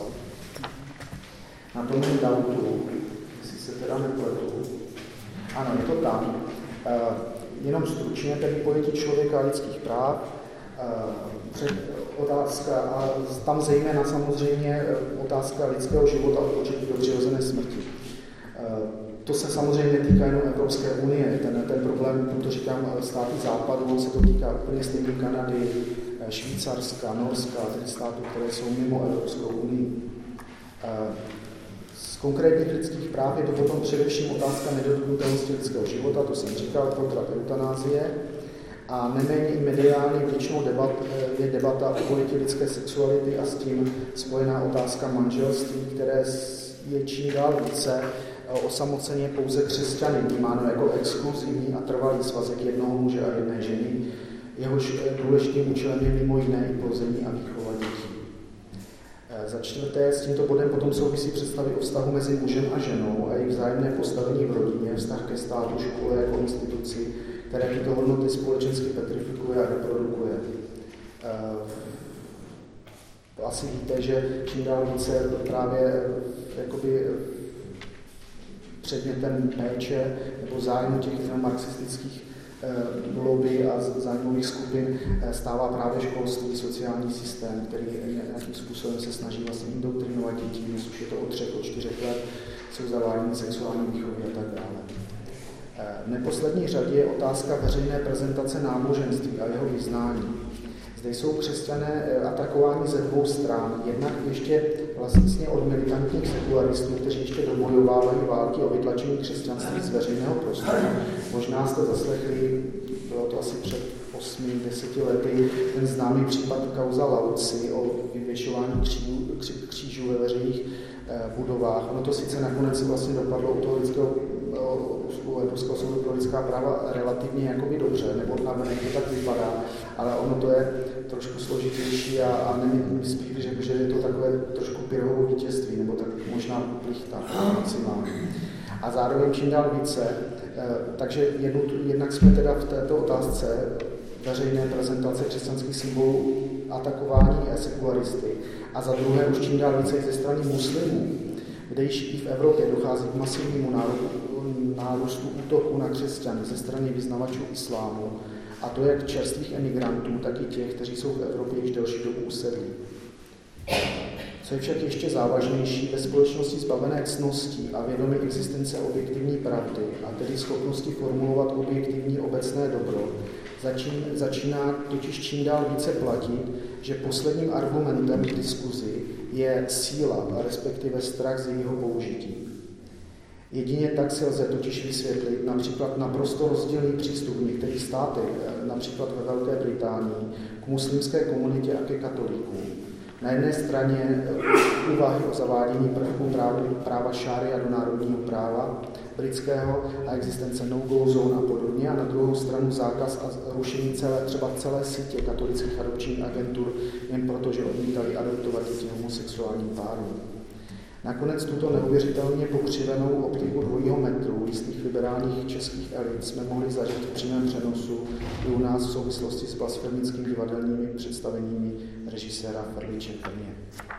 Speaker 1: Na tom dautu, jestli se teda nepletu. Ano, je to tam. E, jenom stručně, tedy pojetí člověka a lidských práv, e, otázka, a tam zejména samozřejmě otázka lidského života od početí do přirozené smrti. E, to se samozřejmě netýká jenom Evropské unie, ten, ten problém, proto říkám státy západu, on se to týká úplně stejně Kanady, Švýcarska, Norska, tedy států, které jsou mimo Evropskou unii. E, Z konkrétních lidských práv je to potom především otázka nedotknutelnosti lidského života, to jsem říkal, potrat eutanázie. A neméně mediální vděčnou debat, je debata o pojetí lidské sexuality a s tím spojená otázka manželství, které je čím dál více osamoceně pouze křesťany, vnímáno jako exkluzivní a trvalý svazek jednoho muže a jedné ženy, jehož důležitým účelem je mimo jiné i plození a výchova dětí. Za čtvrté, s tímto bodem potom souvisí představy o vztahu mezi mužem a ženou a jejich vzájemné postavení v rodině, vztah ke státu, škole jako instituci, které tyto hodnoty společensky petrifikuje a reprodukuje. Asi víte, že čím dál více právě jakoby předmětem péče nebo zájmu těch marxistických lobby a zájmových skupin stává právě školství, sociální systém, který nějakým způsobem se snaží vlastně indoktrinovat děti, dnes už je to od třech, od čtyřech let, jsou zavádění sexuální výchovy a tak dále. V neposlední řadě je otázka veřejné prezentace náboženství a jeho vyznání. Zde jsou křesťané atakováni ze dvou stran, jednak ještě vlastně od militantních sekularistů, kteří ještě dobojovávají války o vytlačení křesťanství z veřejného prostoru. Možná jste zaslechli, bylo to asi před osmi deseti lety, ten známý případ kauza Lauci o vyvěšování křížů, křížů ve veřejných budovách. Ono to sice nakonec vlastně dopadlo u toho lidského u Evropského soudu pro lidská práva relativně jakoby dobře, nebo navenek to tak vypadá, ale ono to je trošku složitější a, a nevím, spíš řekl, že je to takové trošku Pyrrhovo vítězství, nebo tak možná plichta maximálně. A zároveň čím dál více, takže jednu, jednak jsme teda v této otázce veřejné prezentace křesťanských symbolů atakování sekularisty a za druhé už čím dál více ze strany muslimů, kde již i v Evropě dochází k masivnímu nárůstu útoků na křesťany ze strany vyznavačů islámu, a to jak čerstvých emigrantů, tak i těch, kteří jsou v Evropě již delší dobu usedlí. Co je však ještě závažnější, ve společnosti zbavené cností a vědomí existence objektivní pravdy, a tedy schopnosti formulovat objektivní obecné dobro, začín, začíná totiž čím dál více platit, že posledním argumentem v diskuzi je síla, respektive strach z jejího použití. Jedině tak se lze totiž vysvětlit například naprosto rozdílný přístup v některých státech, například ve Velké Británii, k muslimské komunitě a ke katolíkům. Na jedné straně úvahy o zavádění prvků práva, práva šária do národního práva britského a existence no-go zone a podobně, a na druhou stranu zákaz a rušení celé, třeba celé sítě katolických adopčních agentur jen proto, že odmítali adoptovat děti homosexuálním párům. Nakonec tuto neuvěřitelně pokřivenou optiku dvojího metru jistých liberálních českých elit jsme mohli zažít v přímém přenosu i u nás v souvislosti s blasfemickými divadelními představeními režiséra Ferliče v Brně.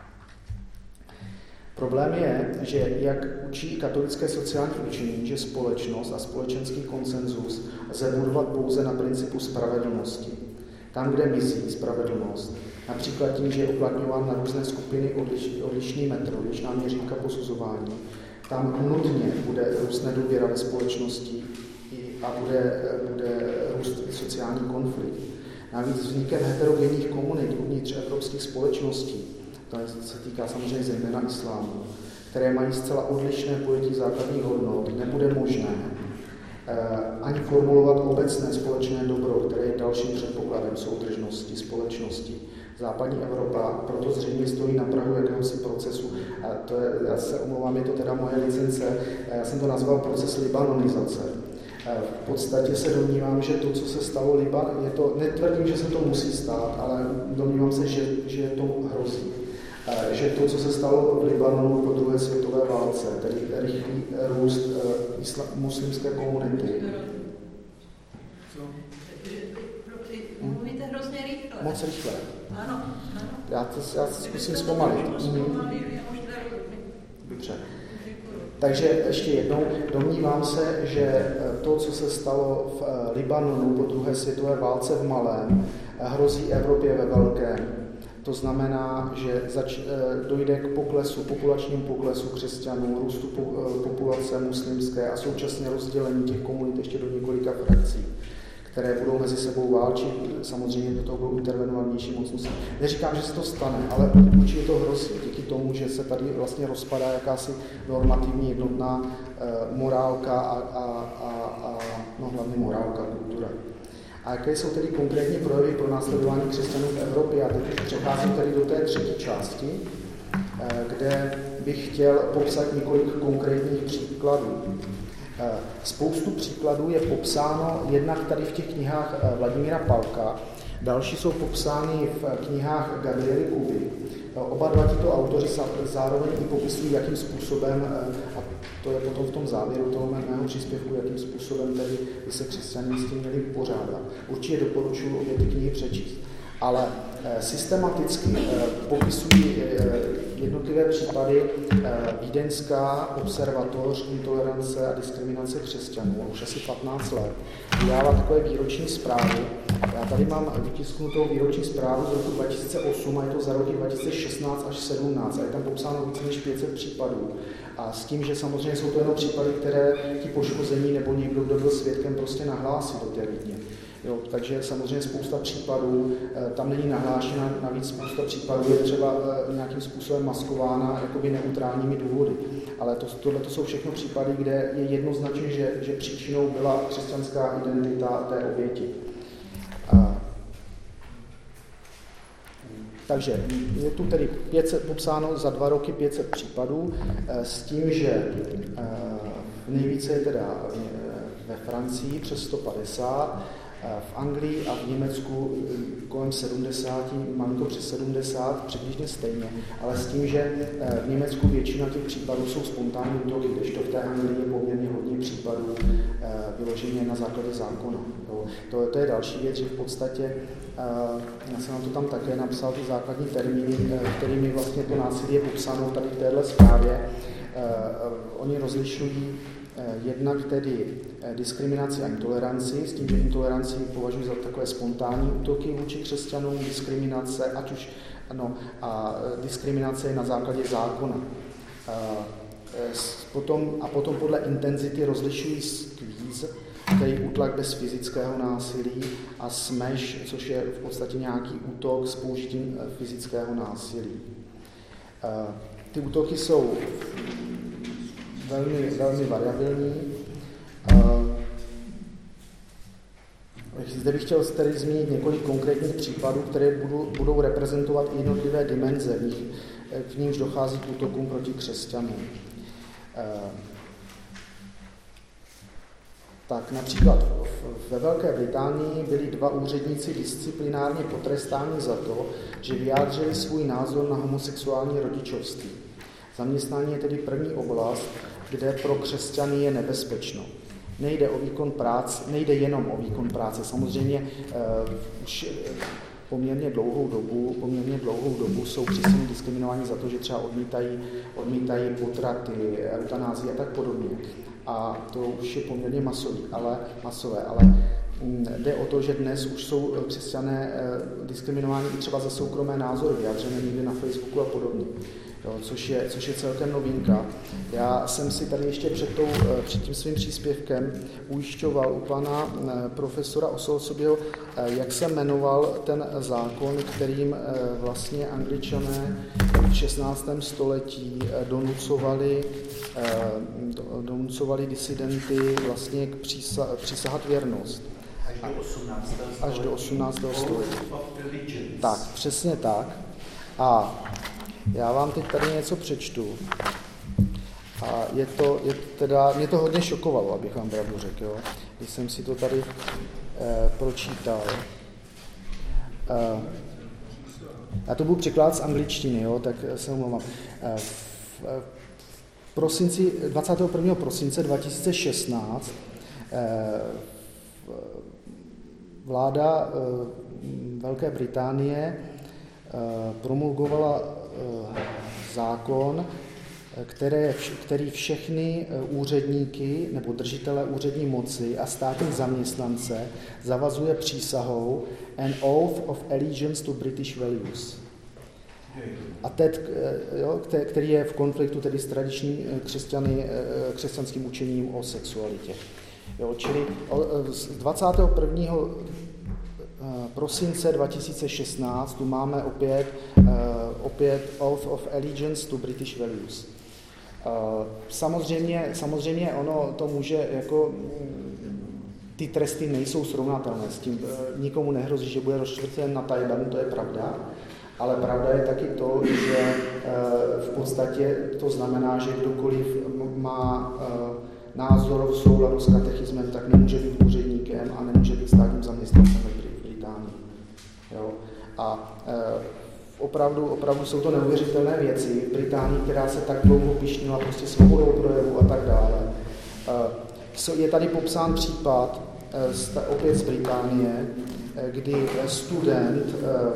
Speaker 1: Problém je, že jak učí katolické sociální učení, že společnost a společenský konsenzus lze budovat pouze na principu spravedlnosti. Tam, kde mizí spravedlnost, například tím, že je uplatňován na různé skupiny odliš, odlišný metr, odlišná měřítka posuzování, tam nutně bude růst nedůvěra ve společnosti a bude, bude růst sociální konflikt. Navíc vznikem heterogenních komunit uvnitř evropských společností, to se týká samozřejmě zejména islámu, které mají zcela odlišné pojetí základních hodnot, nebude možné ani formulovat obecné společné dobro, které je dalším předpokladem soudržnosti společnosti. Západní Evropa proto zřejmě stojí na prahu jakéhosi procesu. A to je, já se omlouvám, je to teda moje licence, já jsem to nazval proces libanonizace. V podstatě se domnívám, že to, co se stalo Liban, je to, netvrdím, že se to musí stát, ale domnívám se, že, že to hrozí. Že to, co se stalo v Libanonu po druhé světové válce, tedy rychlý růst isla, muslimské komunity.
Speaker 2: Mluvíte hrozně rychle.
Speaker 1: Moc rychle.
Speaker 2: Ano, ano.
Speaker 1: Já to, já to zkusím zpomalit. Dobře. Takže ještě jednou, domnívám se, že to, co se stalo v Libanonu po druhé světové válce v malém, hrozí Evropě ve velkém. To znamená, že zač, dojde k poklesu, populačnímu poklesu křesťanů, růstu populace muslimské a současně rozdělení těch komunit ještě do několika frakcí, které budou mezi sebou válčit. Samozřejmě do toho budou intervenovat vnější mocnosti. Neříkám, že se to stane, ale určitě to hrozí díky tomu, že se tady vlastně rozpadá jakási normativní jednotná uh, morálka a, a, a, a no, hlavně morálka, kultura. A jaké jsou tedy konkrétní projevy pro následování křesťanů v Evropě? A teď přecházím tady do té třetí části. kde bych chtěl popsat několik konkrétních příkladů. Spoustu příkladů je popsáno jednak tady v těch knihách Vladimíra Palka, další jsou popsány v knihách Gabriely Kuby. Oba dva tito autoři zároveň i popisují, jakým způsobem, a to je potom v tom závěru toho mého příspěvku, jakým způsobem tedy by se křesťané s tím měli pořádat. Určitě doporučuji obě ty knihy přečíst. Ale systematicky popisují jednotlivé případy Vídeňská observatoř intolerance a diskriminace křesťanů, už asi patnáct let, vydává takové výroční zprávy. Já tady mám vytisknutou výroční zprávu z roku dva tisíce osm a je to za roky dva tisíce šestnáct až sedmnáct a je tam popsáno více než pět set případů. A s tím, že samozřejmě jsou to jenom případy, které ti poškození nebo někdo, kdo byl svědkem, prostě nahlásí do té Vídně. Jo, takže samozřejmě spousta případů tam není nahlášena, navíc spousta případů je třeba nějakým způsobem maskována jakoby neutrálními důvody. Ale to, tohle to jsou všechno případy, kde je jednoznačně, že, že příčinou byla křesťanská identita té oběti. A, takže je tu tedy pět set, popsáno za dva roky pět set případů s tím, že nejvíce je teda ve Francii přes sto padesát, v Anglii a v Německu kolem sedmdesát, malinko přes sedmdesát, přibližně stejně, ale s tím, že v Německu většina těch případů jsou spontánní útoky, kdežto v té Anglii je poměrně hodně případů vyloženě na základě zákona. To, to je další věc, že v podstatě, já jsem vám to tam také napsal, ty základní termíny, kterými vlastně to násilí je popsáno tady v téhle zprávě, oni rozlišují jednak tedy diskriminaci a intoleranci, s tím, že intoleranci považuji za takové spontánní útoky vůči křesťanům, diskriminace, ať už, ano, a diskriminace je na základě zákona. A potom, a potom podle intenzity rozlišují squeeze, který útlak bez fyzického násilí, a smash, což je v podstatě nějaký útok s použitím fyzického násilí. Ty útoky jsou velmi, velmi variabilní. Zde bych chtěl tedy zmínit několik konkrétních případů, které budou, budou reprezentovat jednotlivé dimenze, v, nich, v nímž dochází k útokům proti křesťanům. Tak například ve Velké Británii byli dva úředníci disciplinárně potrestáni za to, že vyjádřili svůj názor na homosexuální rodičovství. Zaměstnání je tedy první oblast, kde pro křesťany je nebezpečno. Nejde o výkon práce, nejde jenom o výkon práce. Samozřejmě uh, už poměrně dlouhou dobu, poměrně dlouhou dobu jsou křesťané diskriminováni za to, že třeba odmítají, odmítají potraty, eutanázii a tak podobně. A to už je poměrně masový, ale, masové, ale jde o to, že dnes už jsou křesťané diskriminováni i třeba za soukromé názory, vyjádřené někde na Facebooku a podobně. Jo, což, je, což je celkem novinka. Já jsem si tady ještě před, tou, před tím svým příspěvkem ujišťoval u pana profesora Osolsobyho, jak se jmenoval ten zákon, kterým vlastně Angličané v šestnáctém století donucovali, donucovali disidenty vlastně k přísa, přísahat věrnost.
Speaker 3: Až do osmnáctého století.
Speaker 1: Až do osmnáctého století. Tak, přesně tak. A já vám teď tady něco přečtu. A je to, je teda, mě to hodně šokovalo, abych vám pravdu řekl, jo? Když jsem si to tady eh, pročítal. Eh, já to budu překlad z angličtiny, jo? Tak se omlouvám. Eh, v, v prosinci, dvacátého prvního prosince dva tisíce šestnáct eh, vláda eh, Velké Británie eh, promulgovala zákon, které, který všechny úředníky nebo držitele úřední moci a státní zaměstnance zavazuje přísahou an oath of allegiance to British values. A teď, jo, který je v konfliktu tedy s tradiční křesťany, křesťanským učením o sexualitě. Jo, čili z dvacátého prvního prosince dva tisíce šestnáct tu máme opět, uh, opět Oath of Allegiance to British Values. Uh, samozřejmě, samozřejmě ono to může jako, ty tresty nejsou srovnatelné s tím, uh, nikomu nehrozí, že bude rozčtvrcen na Tajbanu, to je pravda, Ale pravda je taky to, že v podstatě to znamená, že kdokoliv má názor v souladu s katechismem, tak nemůže být úředníkem a nemůže být státním zaměstnancem v Británii. Jo? A opravdu, opravdu jsou to neuvěřitelné věci. V Británii, která se tak dlouho pyšnila prostě svobodou projevu a tak dále. Je tady popsán případ opět z Británie, kdy student,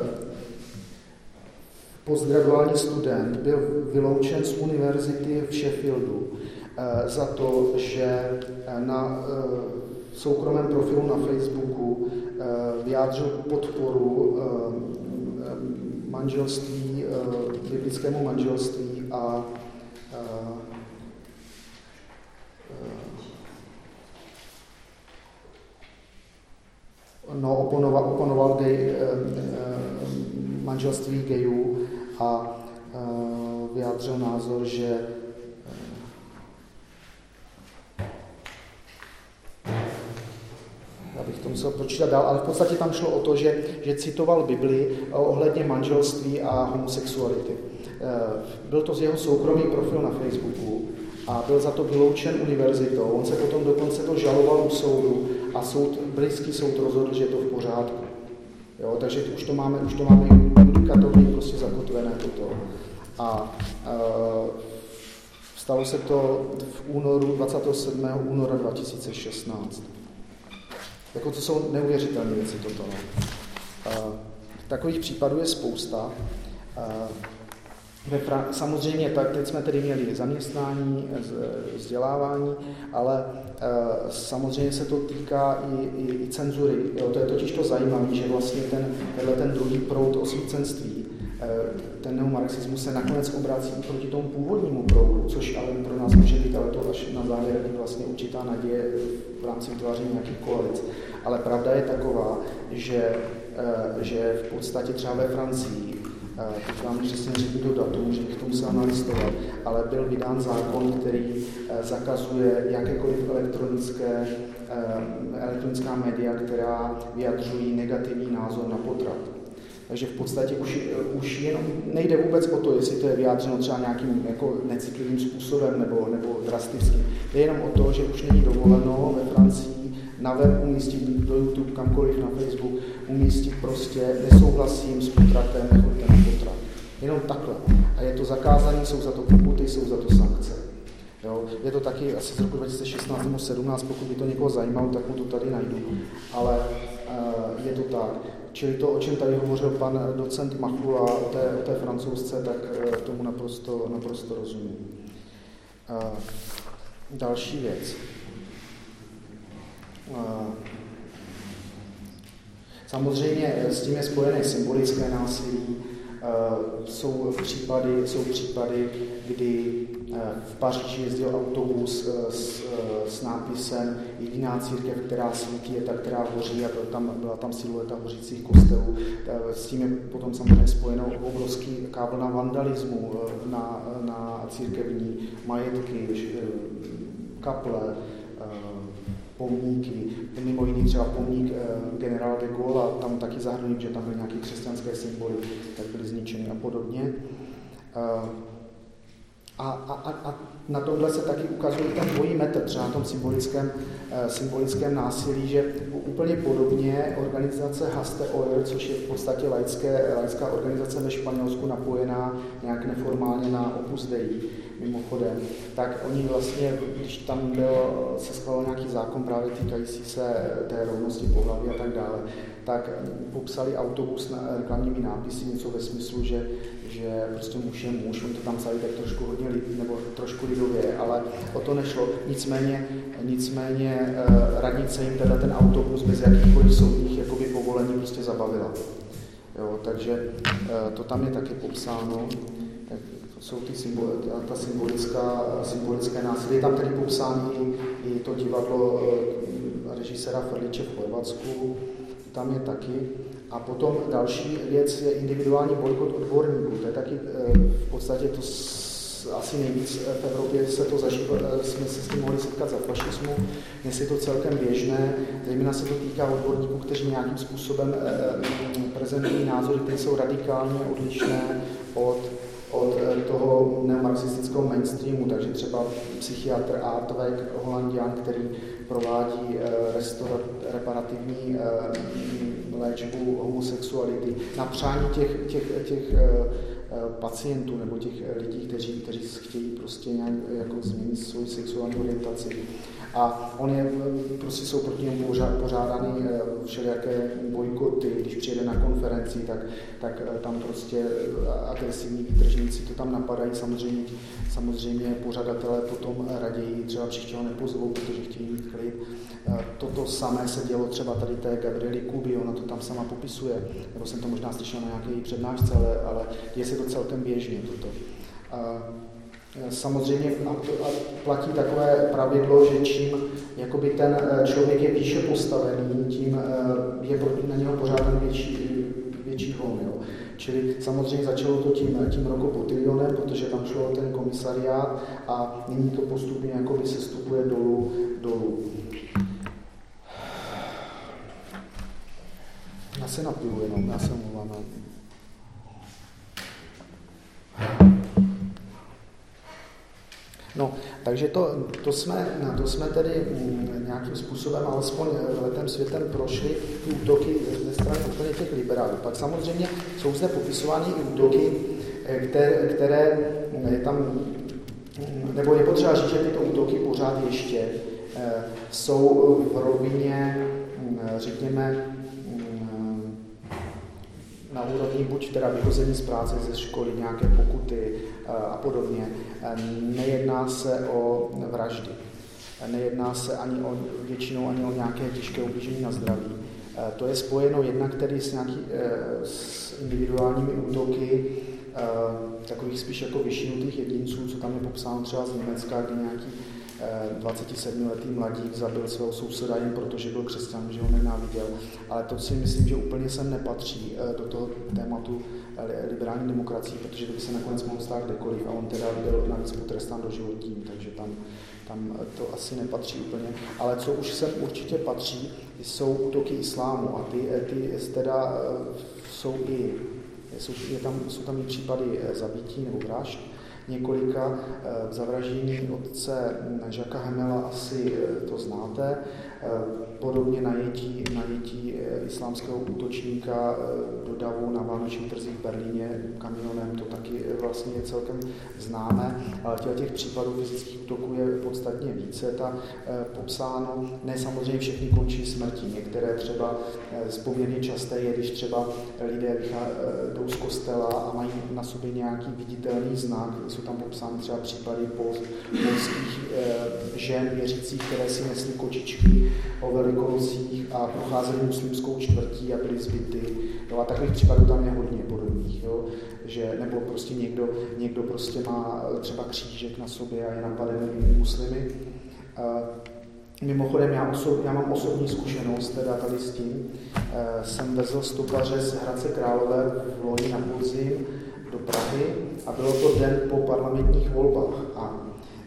Speaker 1: postgraduální student byl vyloučen z univerzity v Sheffieldu za to, že na soukromém profilu na Facebooku vyjádřil podporu manželství, biblickému manželství a no, oponoval, oponoval gay, manželství gayů a vyjádřil názor, že já bych to musel pročítat dál, ale v podstatě tam šlo o to, že, že citoval Bibli ohledně manželství a homosexuality. Byl to z jeho soukromý profil na Facebooku a byl za to vyloučen univerzitou. On se potom dokonce to žaloval u soudu a soud, britský soud rozhodl, že je to v pořádku. Jo, takže už to máme, už to máme judikatorně prostě zakotvené toto. A e, stalo se to v únoru, dvacátého sedmého února dva tisíce šestnáct. Jako to jsou neuvěřitelné věci toto. No. E, takových případů je spousta. E, Ve Fran- samozřejmě, tak teď jsme tedy měli zaměstnání, vzdělávání, ale e, samozřejmě se to týká i, i, i cenzury. Jo, to je totiž to zajímavé, že vlastně ten, tenhle ten druhý proud osvícenství, e, ten neomarxismus se nakonec obrací i proti tomu původnímu proudu, což ale pro nás může být ale to až na závěr vlastně určitá naděje v rámci vytváření nějakých koalic. Ale pravda je taková, že, e, že v podstatě třeba ve Francii, teď vám přesně řeknu to datum, že bych to musel nalistovat, ale byl vydán zákon, který zakazuje jakékoliv elektronické, elektronická média, která vyjadřují negativní názor na potrat. Takže v podstatě už, už jenom nejde vůbec o to, jestli to je vyjádřeno třeba nějakým jako necitlivým způsobem nebo, nebo drastickým. Jde jenom o to, že už není dovoleno ve Francii na web umístit do YouTube, kamkoliv na Facebook, umístit prostě nesouhlasím s potratem, nechoďte na potrat. Jenom takhle. A je to zakázané, jsou za to pokuty, jsou za to sankce. Jo? Je to taky asi z roku dva tisíce šestnáct nebo sedmnáct, pokud by to někoho zajímalo, tak mu to tady najdu. Ale uh, je to tak. Čili to, o čem tady hovořil pan docent Machula o té, o té francouzce, tak uh, tomu naprosto, naprosto rozumím. Uh, další věc. Samozřejmě s tím je spojené symbolické násilí. Jsou případy, jsou případy, kdy v Paříži jezdil autobus s, s nápisem jediná církev, která svítí, je ta, která hoří, a byla tam, byla tam silueta hořících kostelů. S tím je potom samozřejmě spojeno obrovský vlna vandalismu na, na církevní majetky, kaple, pomníky, mimo jiný třeba pomník e, generála de Gaulle, tam taky zahrnují, že tam byly nějaké křesťanské symboly, tak byly zničeny a podobně. E, a, a, a na tomhle se taky ukazuje ten dvojí metr, třeba na tom symbolickém, e, symbolickém násilí, že úplně podobně organizace Haste Oer, což je v podstatě laické, laická organizace ve Španělsku napojená nějak neformálně na Opus Dei, mimochodem, tak oni vlastně, když tam byl, se schválil nějaký zákon právě týkající se té rovnosti pohlaví a tak dále, tak popsali autobus na reklamními nápisy, něco ve smyslu, že, že prostě muž je muž, on to tam psali tak trošku hodně lid, nebo trošku lidově, ale o to nešlo. Nicméně, nicméně radnice jim teda ten autobus bez jakýchkoliv soudních jakoby povolení prostě zabavila. Jo, takže to tam je taky popsáno. Jsou ty symbol, ta symbolická, symbolické násilí. Je tam tady popsáno i, i to divadlo režiséra Frliče v Chorvatsku, tam je taky. A potom další věc je individuální bojkot odborníků. To je taky v podstatě to asi nejvíc v Evropě se to zažívá, jsme se s tím mohli setkat za fašismu, dnes je to celkem běžné, zejména se to týká odborníků, kteří nějakým způsobem prezentují názory, které jsou radikálně odlišné od, od toho neomarxistického mainstreamu, takže třeba psychiatr Aardweg, Holanďan, který provádí restaurat, reparativní léčbu homosexuality na přání těch, těch, těch pacientů nebo těch lidí, kteří, kteří chtějí prostě nějak jako změnit svoji sexuální orientaci. A on je, prostě jsou proti němu pořádány všelijaké bojkoty, když přijede na konferenci, tak, tak tam prostě agresivní výtržníci to tam napadají, samozřejmě, samozřejmě pořadatelé potom raději třeba příště ho nepozvou, protože chtějí mít klid. Toto samé se dělo třeba tady té Gabriely Kuby, ona to tam sama popisuje, nebo jsem to možná slyšel na nějaké přednášce, ale, ale děje se to celkem běžně toto. Samozřejmě a platí takové pravidlo, že čím jakoby ten člověk je výše postavený, tím je na něho pořádan větší, větší hon. Jo. Čili samozřejmě začalo to tím, tím Rocco Bottiglionem, protože tam šlo ten komisariát a nyní to postupně jakoby se stupuje dolů, dolů. Já se napiju jenom, já se omlouvám. No, takže to, to, jsme, to jsme tedy nějakým způsobem, alespoň letem světem prošli ty útoky ze strany úplně těch liberálů. Pak samozřejmě jsou zde popisovány i útoky, které, které je tam, nebo je potřeba říct, že tyto útoky pořád ještě jsou v rovině, řekněme, na úrovni buď teda vyhození z práce, ze školy, nějaké pokuty a podobně. Nejedná se o vraždy. Nejedná se ani o, většinou ani o nějaké těžké ublížení na zdraví. To je spojeno jednak tedy s, nějaký, s individuálními útoky takových spíš jako vyšinutých jedinců, co tam je popsáno třeba z Německa, kdy nějaký dvacetisedmiletý mladík zabil svého souseda jen proto, že byl křesťan, že ho nenáviděl. Ale to si myslím, že úplně sem nepatří do toho tématu liberální demokracie, protože to by se nakonec mohlo stát kdekoliv a on teda byl navíc potrestán doživotím, takže tam, tam to asi nepatří úplně. Ale co už sem určitě patří, jsou útoky islámu a ty, ty teda jsou i, jsou, je tam, jsou tam i případy zabití nebo vražd, několika v zavraždění otce Jacquesa Hemela, asi to znáte, podobně najetí, najetí islámského útočníka do davu na vánočních trzích v Berlíně kamionem, to taky vlastně je celkem známé, ale těch, těch případů fyzických útoků je podstatně více. Ta popsáno, ne samozřejmě všechny končí smrtí, některé třeba poměrně časté je, když třeba lidé jdou z kostela a mají na sobě nějaký viditelný znak, jsou tam popsány třeba případy polských žen věřících, které si nesly kočičky o Velikonocích a procházeli muslimskou čtvrtí a byly zbyty. Jo, a takových případů tam je hodně podobných, jo, že, nebo prostě někdo, někdo prostě má třeba křížek na sobě a je napaden muslimy. Mimochodem, já, osob, já mám osobní zkušenost teda tady s tím. Jsem vezl stopaře z Hradce Králové v loni na podzim do Prahy a bylo to den po parlamentních volbách. A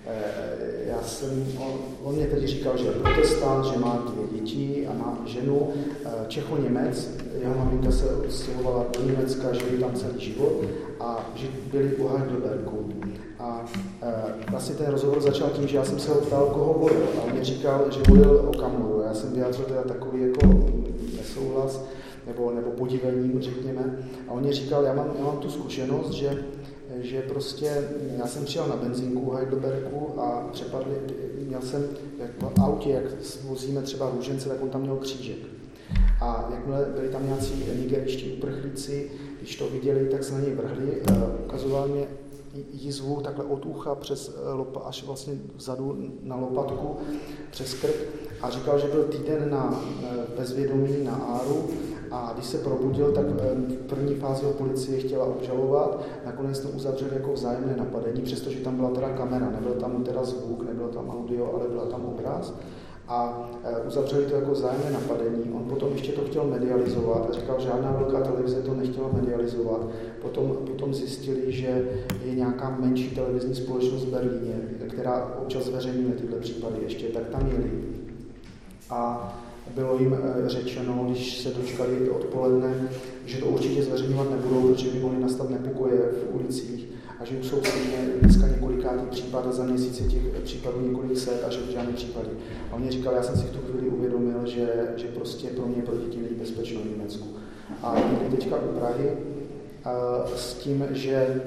Speaker 1: já jsem, on, on mě tedy říkal, že je protestant, že má dvě děti a má ženu, Čecho-Němec, jeho maminka se odstěhovala do Německa, žili tam celý život a že byli u Heidelbergu. A e, vlastně ten rozhovor začal tím, že já jsem se ho ptal, koho volil. A on mi říkal, že volil Okamuru. Já jsem vyjádřil teda takový jako nesouhlas nebo, nebo podivením, řekněme. A on mi říkal, já mám, já mám tu zkušenost, že že prostě já jsem přijel na benzínku v Heidelbergu a přepadli, měl jsem jak v autě, jak vozíme třeba růžence, tak on tam měl křížek. A jakmile byli tam nějací nigeričtí uprchlíci, když to viděli, tak se na něj vrhli, ukazoval mě jizvu takhle od ucha přes lopa, až vlastně vzadu na lopatku, přes krk a říkal, že byl týden na bezvědomí na Áru a když se probudil, tak v první fázi ho policie chtěla obžalovat, nakonec to uzavřeli jako vzájemné napadení, přestože tam byla teda kamera, nebyl tam teda zvuk, nebyl tam audio, ale byla tam obraz. a uzavřeli to jako vzájemné napadení. On potom ještě to chtěl medializovat a říkal, že žádná velká televize to nechtěla medializovat. Potom, potom zjistili, že je nějaká menší televizní společnost v Berlíně, která občas zveřejňuje tyhle případy ještě, tak tam jeli. A bylo jim řečeno, když se dočkali odpoledne, že to určitě zveřejňovat nebudou, protože by mohly nastat nepokoje v ulicích a že už jsou stejně dneska několikátý případ a za měsíc je těch případů několik set a že v žádný případě. A on říkal, já jsem si v tu chvíli uvědomil, že, že prostě pro mě pro děti není bezpečno v Německu. A byli teďka u Prahy a s tím, že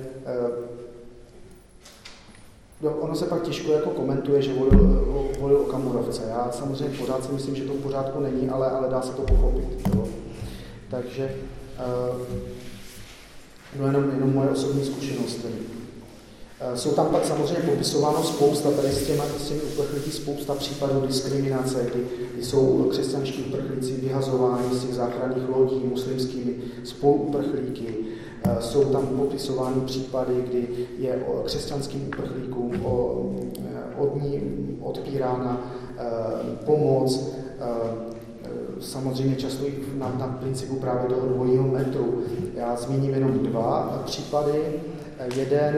Speaker 1: no, ono se pak těžko jako komentuje, že volil, volil Okamurovce. Já samozřejmě pořád si myslím, že to v pořádku není, ale, ale dá se to pochopit. Jo. Takže no jenom, jenom moje osobní zkušenosti. Jsou tam pak samozřejmě popisováno spousta, tady s těmi, s těmi uprchlíky spousta případů diskriminace, kdy, kdy jsou křesťanští uprchlíci vyhazováni z těch záchranných lodí muslimskými spoluuprchlíky. Jsou tam popisovány případy, kdy je křesťanským uprchlíkům od ní odpírána pomoc, samozřejmě často i na, na principu právě toho dvojího metru. Já zmíním jenom dva případy. Jeden,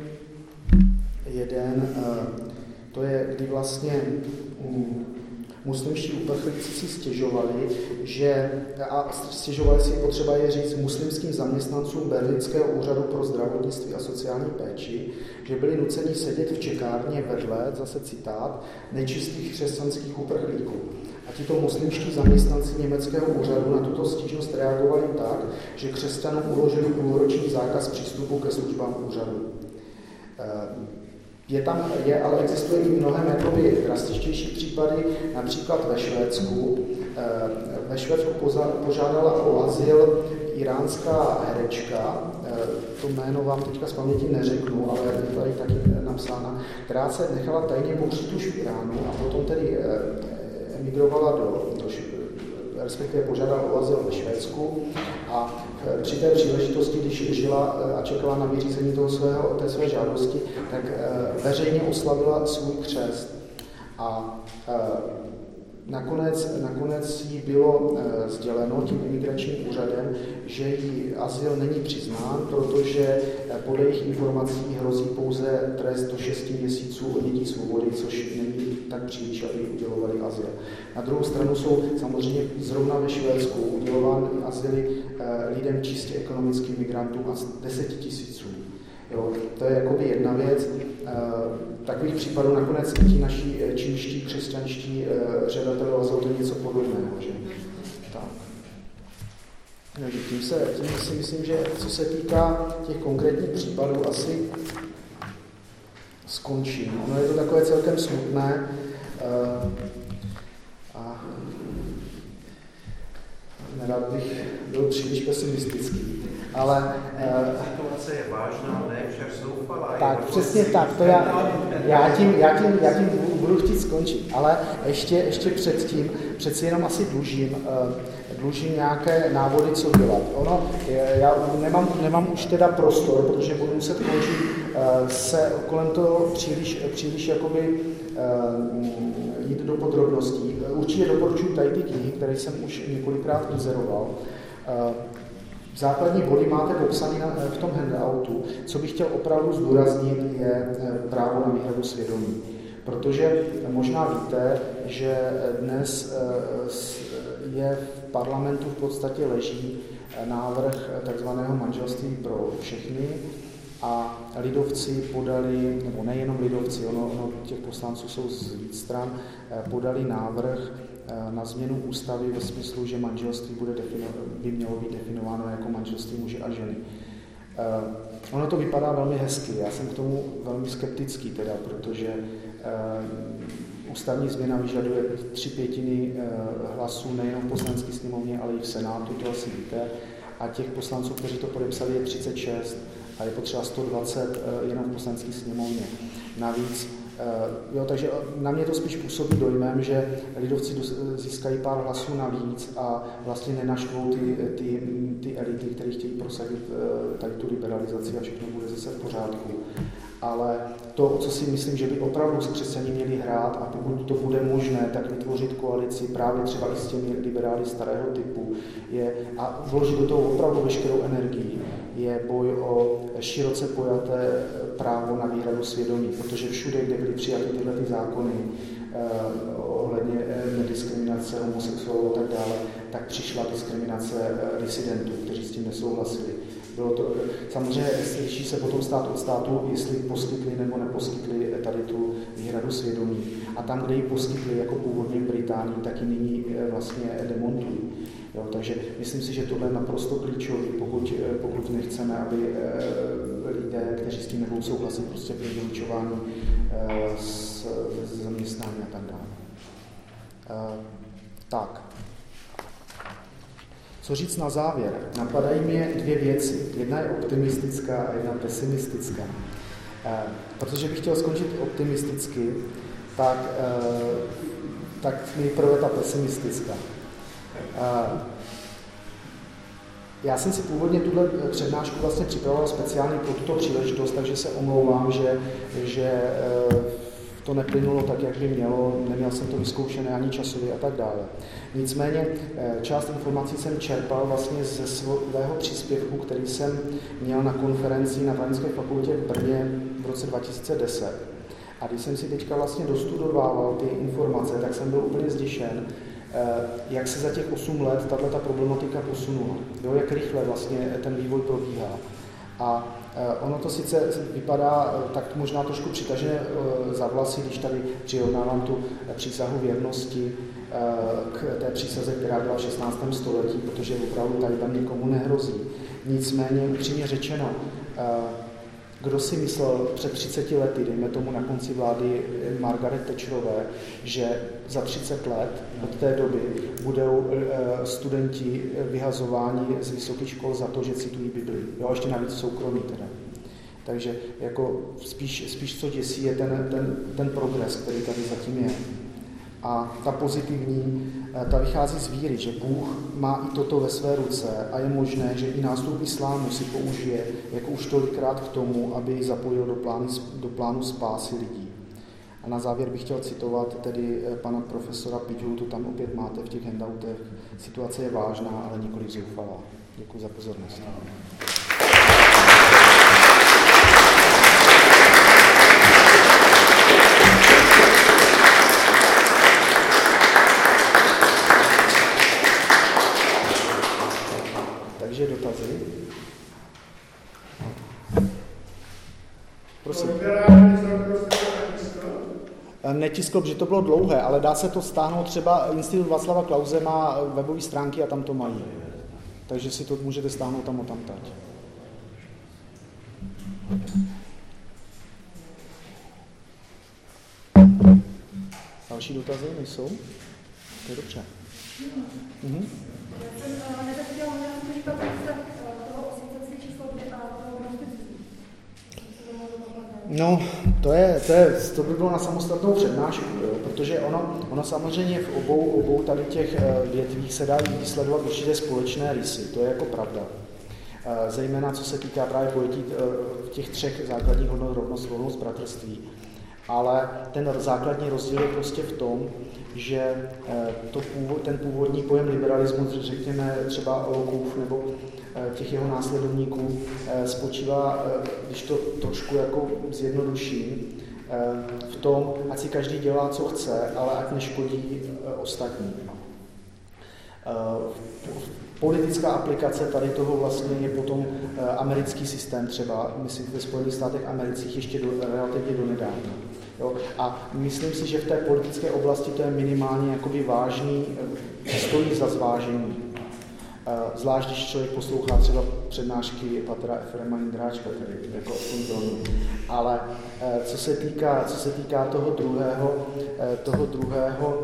Speaker 1: jeden to je, kdy vlastně muslimští uprchlíci si stěžovali, že, a stěžovali si, potřeba je říct, muslimským zaměstnancům Berlínského úřadu pro zdravotnictví a sociální péči, že byli nuceni sedět v čekárně vedle, zase citát, nečistých křesťanských uprchlíků. A tito muslimští zaměstnanci německého úřadu na tuto stížnost reagovali tak, že křesťanům uložili půlroční zákaz přístupu ke službám úřadu. Je tam, je, ale existuje i mnohem jakoby drastičtější případy, například ve Švédsku. Ve Švédsku požádala o azyl iránská herečka, to jméno vám teďka z paměti neřeknu, ale je tady taky napsána, která se nechala tajně pohřít už v Iránu a potom tedy emigrovala do, do respektive požádala o azyl ve Švédsku a při té příležitosti, když žila a čekala na vyřízení toho svého, té své žádosti, tak veřejně oslavila svůj křest. A nakonec, nakonec jí bylo sděleno tím imigračním úřadem, že jí azyl není přiznán, protože podle jejich informací hrozí pouze trest do šesti měsíců odnětí svobody, což není tak příliš, aby udělovali azyl. Na druhou stranu jsou samozřejmě zrovna ve Švédsku udělovány azyly lidem čistě ekonomickým migrantům a deseti tisíců. Jo, to je jakoby jedna věc. Takových případů nakonec ti naši čínští, křesťanští žadatelé o azyl, to je něco podobného. Že? Tak. Takže tím, se, tím si myslím, že co se týká těch konkrétních případů, asi skončím. Ono je to takové celkem smutné a nerad bych byl příliš pesimistický. Ale
Speaker 3: situace je vážná, ne však zoufalá.
Speaker 1: Tak, přesně tak, to já, já, tím, já, tím, já tím budu chtít skončit, ale ještě, ještě předtím, přeci jenom asi dlužím, dlužím nějaké návody, co dělat. Ono, já nemám, nemám už teda prostor, protože budu muset končit se kolem toho příliš, příliš jakoby jít do podrobností. Určitě doporučuji tady ty knihy, které jsem už několikrát inzeroval. Základní body máte popsané v tom handoutu. Co bych chtěl opravdu zdůraznit, je právo na výhradu svědomí. Protože možná víte, že dnes je v parlamentu v podstatě leží návrh takzvaného manželství pro všechny a lidovci podali, nebo nejenom lidovci, ono, ono těch poslanců jsou z víc stran, podali návrh na změnu ústavy ve smyslu, že manželství bude defino- by mělo být definováno jako manželství muže a ženy. Uh, ono to vypadá velmi hezky, já jsem k tomu velmi skeptický teda, protože uh, ústavní změna vyžaduje tři pětiny uh, hlasů nejenom v poslanecké sněmovně, ale i v Senátu, to asi víte, a těch poslanců, kteří to podepsali, je třicet šest a je potřeba sto dvacet uh, jenom v poslanecké sněmovně. Navíc Uh, jo, takže na mě to spíš působí dojmem, že lidovci získají pár hlasů navíc a vlastně nenaštvou ty, ty, ty elity, které chtějí prosadit uh, tady tu liberalizaci a všechno bude zase v pořádku. Ale to, o co si myslím, že by opravdu s křesťaní měli hrát, a pokud to bude možné, tak vytvořit koalici právě třeba i s těmi liberály starého typu, je, a vložit do toho opravdu veškerou energii, je boj o široce pojaté právo na výhradu svědomí, protože všude, kde byly přijaty tyhle ty zákony eh, ohledně eh, nediskriminace homosexuálů a tak dále, tak přišla diskriminace eh, disidentů, kteří s tím nesouhlasili. Bylo to, samozřejmě liší se potom stát od státu, jestli poskytli nebo neposkytli tady tu výhradu svědomí. A tam, kde ji poskytli jako původně v Británii, tak ji nyní vlastně demontují. Jo, takže myslím si, že tohle je naprosto klíčové, pokud, pokud nechceme, aby lidé, kteří s tím nebudou souhlasit, prostě byli vylučováni z, z zaměstnání a tak dále. Tak. Co říct na závěr? Napadají mě dvě věci. Jedna je optimistická a jedna pesimistická. E, protože bych chtěl skončit optimisticky, tak, e, tak nejprve ta pesimistická. E, já jsem si původně tuhle přednášku vlastně připravoval speciálně pro tuto příležitost, takže se omlouvám, že, že e, to neplynulo tak, jak by mělo, neměl jsem to vyzkoušené ani časově a tak dále. Nicméně část informací jsem čerpal vlastně ze svého příspěvku, který jsem měl na konferenci na Právnické fakultě v Brně v roce dva tisíce deset. A když jsem si teďka vlastně dostudovával ty informace, tak jsem byl úplně zděšen, jak se za těch osm let tato problematika posunula. Jo, jak rychle vlastně ten vývoj probíhá. A ono to sice vypadá tak možná trošku přitažené za vlasy, když tady přirovnávám tu přísahu věrnosti k té přísaze, která byla v šestnáctém století, protože opravdu tady tam nikomu nehrozí. Nicméně, upřímně řečeno, kdo si myslel před třiceti lety, dejme tomu na konci vlády Margaret Thatcherové, že za třicet let od té doby budou studenti vyhazováni z vysokých škol za to, že citují Bibli. Jo, ještě navíc soukromí teda. Takže jako spíš, spíš co děsí je ten, ten, ten progres, který tady zatím je. A ta pozitivní, ta vychází z víry, že Bůh má i toto ve své ruce a je možné, že i nástup islámu si použije jako už tolikrát k tomu, aby ji zapojil do plánu, do plánu spásy lidí. A na závěr bych chtěl citovat tedy pana profesora Pidžulu, to tam opět máte v těch handoutech. Situace je vážná, ale nikoliv zoufalá. Děkuji za pozornost. Takže dotazy. Prosím. Netiskl, protože to bylo dlouhé, ale dá se to stáhnout třeba, Institut Václava Klause má webové stránky a tam to mají. Takže si to můžete stáhnout tam a tam tať. Další dotazy nejsou? To je dobře. Mhm. No, to, je, to, je, to by bylo na samostatnou přednášku, jo? Protože ono, ono samozřejmě v obou, obou tady těch větvích se dá vysledovat určitě společné rysy, to je jako pravda. Zejména co se týká právě pojetí těch třech základních hodnot, rovnost, volnost, bratrství. Ale ten základní rozdíl je prostě v tom, že to původ, ten původní pojem liberalismus, řekněme třeba Lockeův nebo těch jeho následovníků, spočívá, když to trošku jako zjednoduším, v tom, ať si každý dělá, co chce, ale ať neškodí ostatní. Politická aplikace tady toho vlastně je potom americký systém třeba, myslím, ve Spojených státech amerických ještě do, relativně donedávna. Jo? A myslím si, že v té politické oblasti to je minimálně jakoby vážný, stojí za zvážení. Zvlášť, když člověk poslouchá třeba přednášky Patra Efrema Jindráčka, který jako aspoň. Ale co se týká, co se týká toho druhého, toho druhého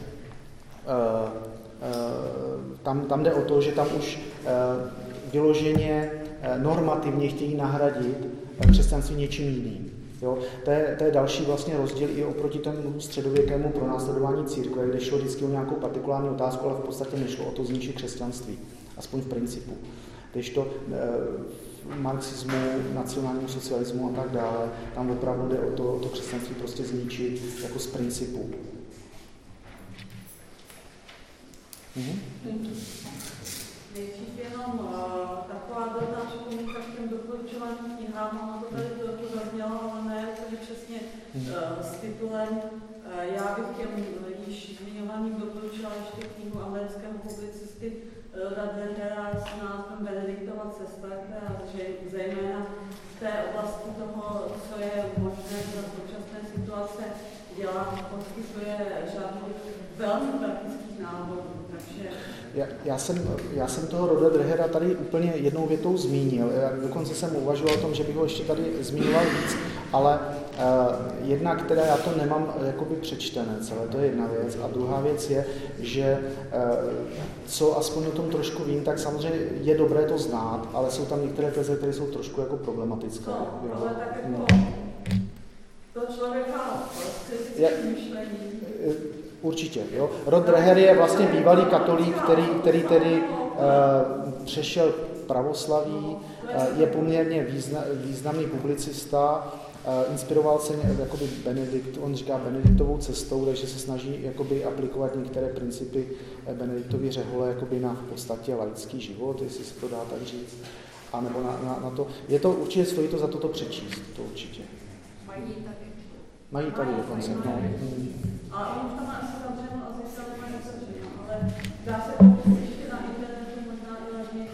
Speaker 1: tam, tam jde o to, že tam už vyloženě normativně chtějí nahradit křesťanství něčím jiným. Jo? To, je, to je další vlastně rozdíl i oproti tomu středověkému pronásledování církve, kde šlo vždycky o nějakou partikulární otázku, ale v podstatě nešlo o to zničit křesťanství, aspoň v principu. Když to marxismu, nacionálnímu socialismu a tak dále. Tam opravdu jde o to, o to křesťanství prostě zničit jako z principu. Mhm.
Speaker 4: Nejdřív jenom uh, taková drobná připomínka k těm doporučovaným knihám, ono to tady trochu zaznělo, ale ne úplně přesně uh, s titulem. Uh, já bych těm již zmiňovaným doporučila ještě knihu amerického publicisty Radlera s názvem Benediktova cesta, která že zejména v té oblasti toho, co je možné za současné situace dělat, poskytuje řadu velmi praktických návodů. Takže
Speaker 1: Já, já, jsem, já jsem toho Roda Drehera tady úplně jednou větou zmínil. Já dokonce jsem uvažoval o tom, že bych ho ještě tady zmiňoval víc, ale uh, jedna, která já to nemám jakoby přečtené celé, to je jedna věc. A druhá věc je, že uh, co aspoň o tom trošku vím, tak samozřejmě je dobré to znát, ale jsou tam některé teze, které jsou trošku jako problematické.
Speaker 4: no,
Speaker 1: jo.
Speaker 4: ale tak jako
Speaker 1: No.
Speaker 4: to člověka s kritickým myšlením.
Speaker 1: Určitě, jo. Rod Dreher je vlastně bývalý katolík, který, který tedy uh, přešel pravoslaví, uh, je poměrně význa, významný publicista, uh, inspiroval se jakoby Benedikt, on říká Benediktovou cestou, takže se snaží jakoby aplikovat některé principy Benediktovy řehole jakoby na v podstatě laický život, jestli se to dá tak říct, a nebo na, na, na to. Je to určitě, stojí to za to to přečíst, to určitě.
Speaker 2: Mají tady.
Speaker 1: Mají tady dokonce, no.
Speaker 4: A on už tam má asi zavřeno a získal má nezavřeno, ale dá se koupit ještě na internetu, možná i levně.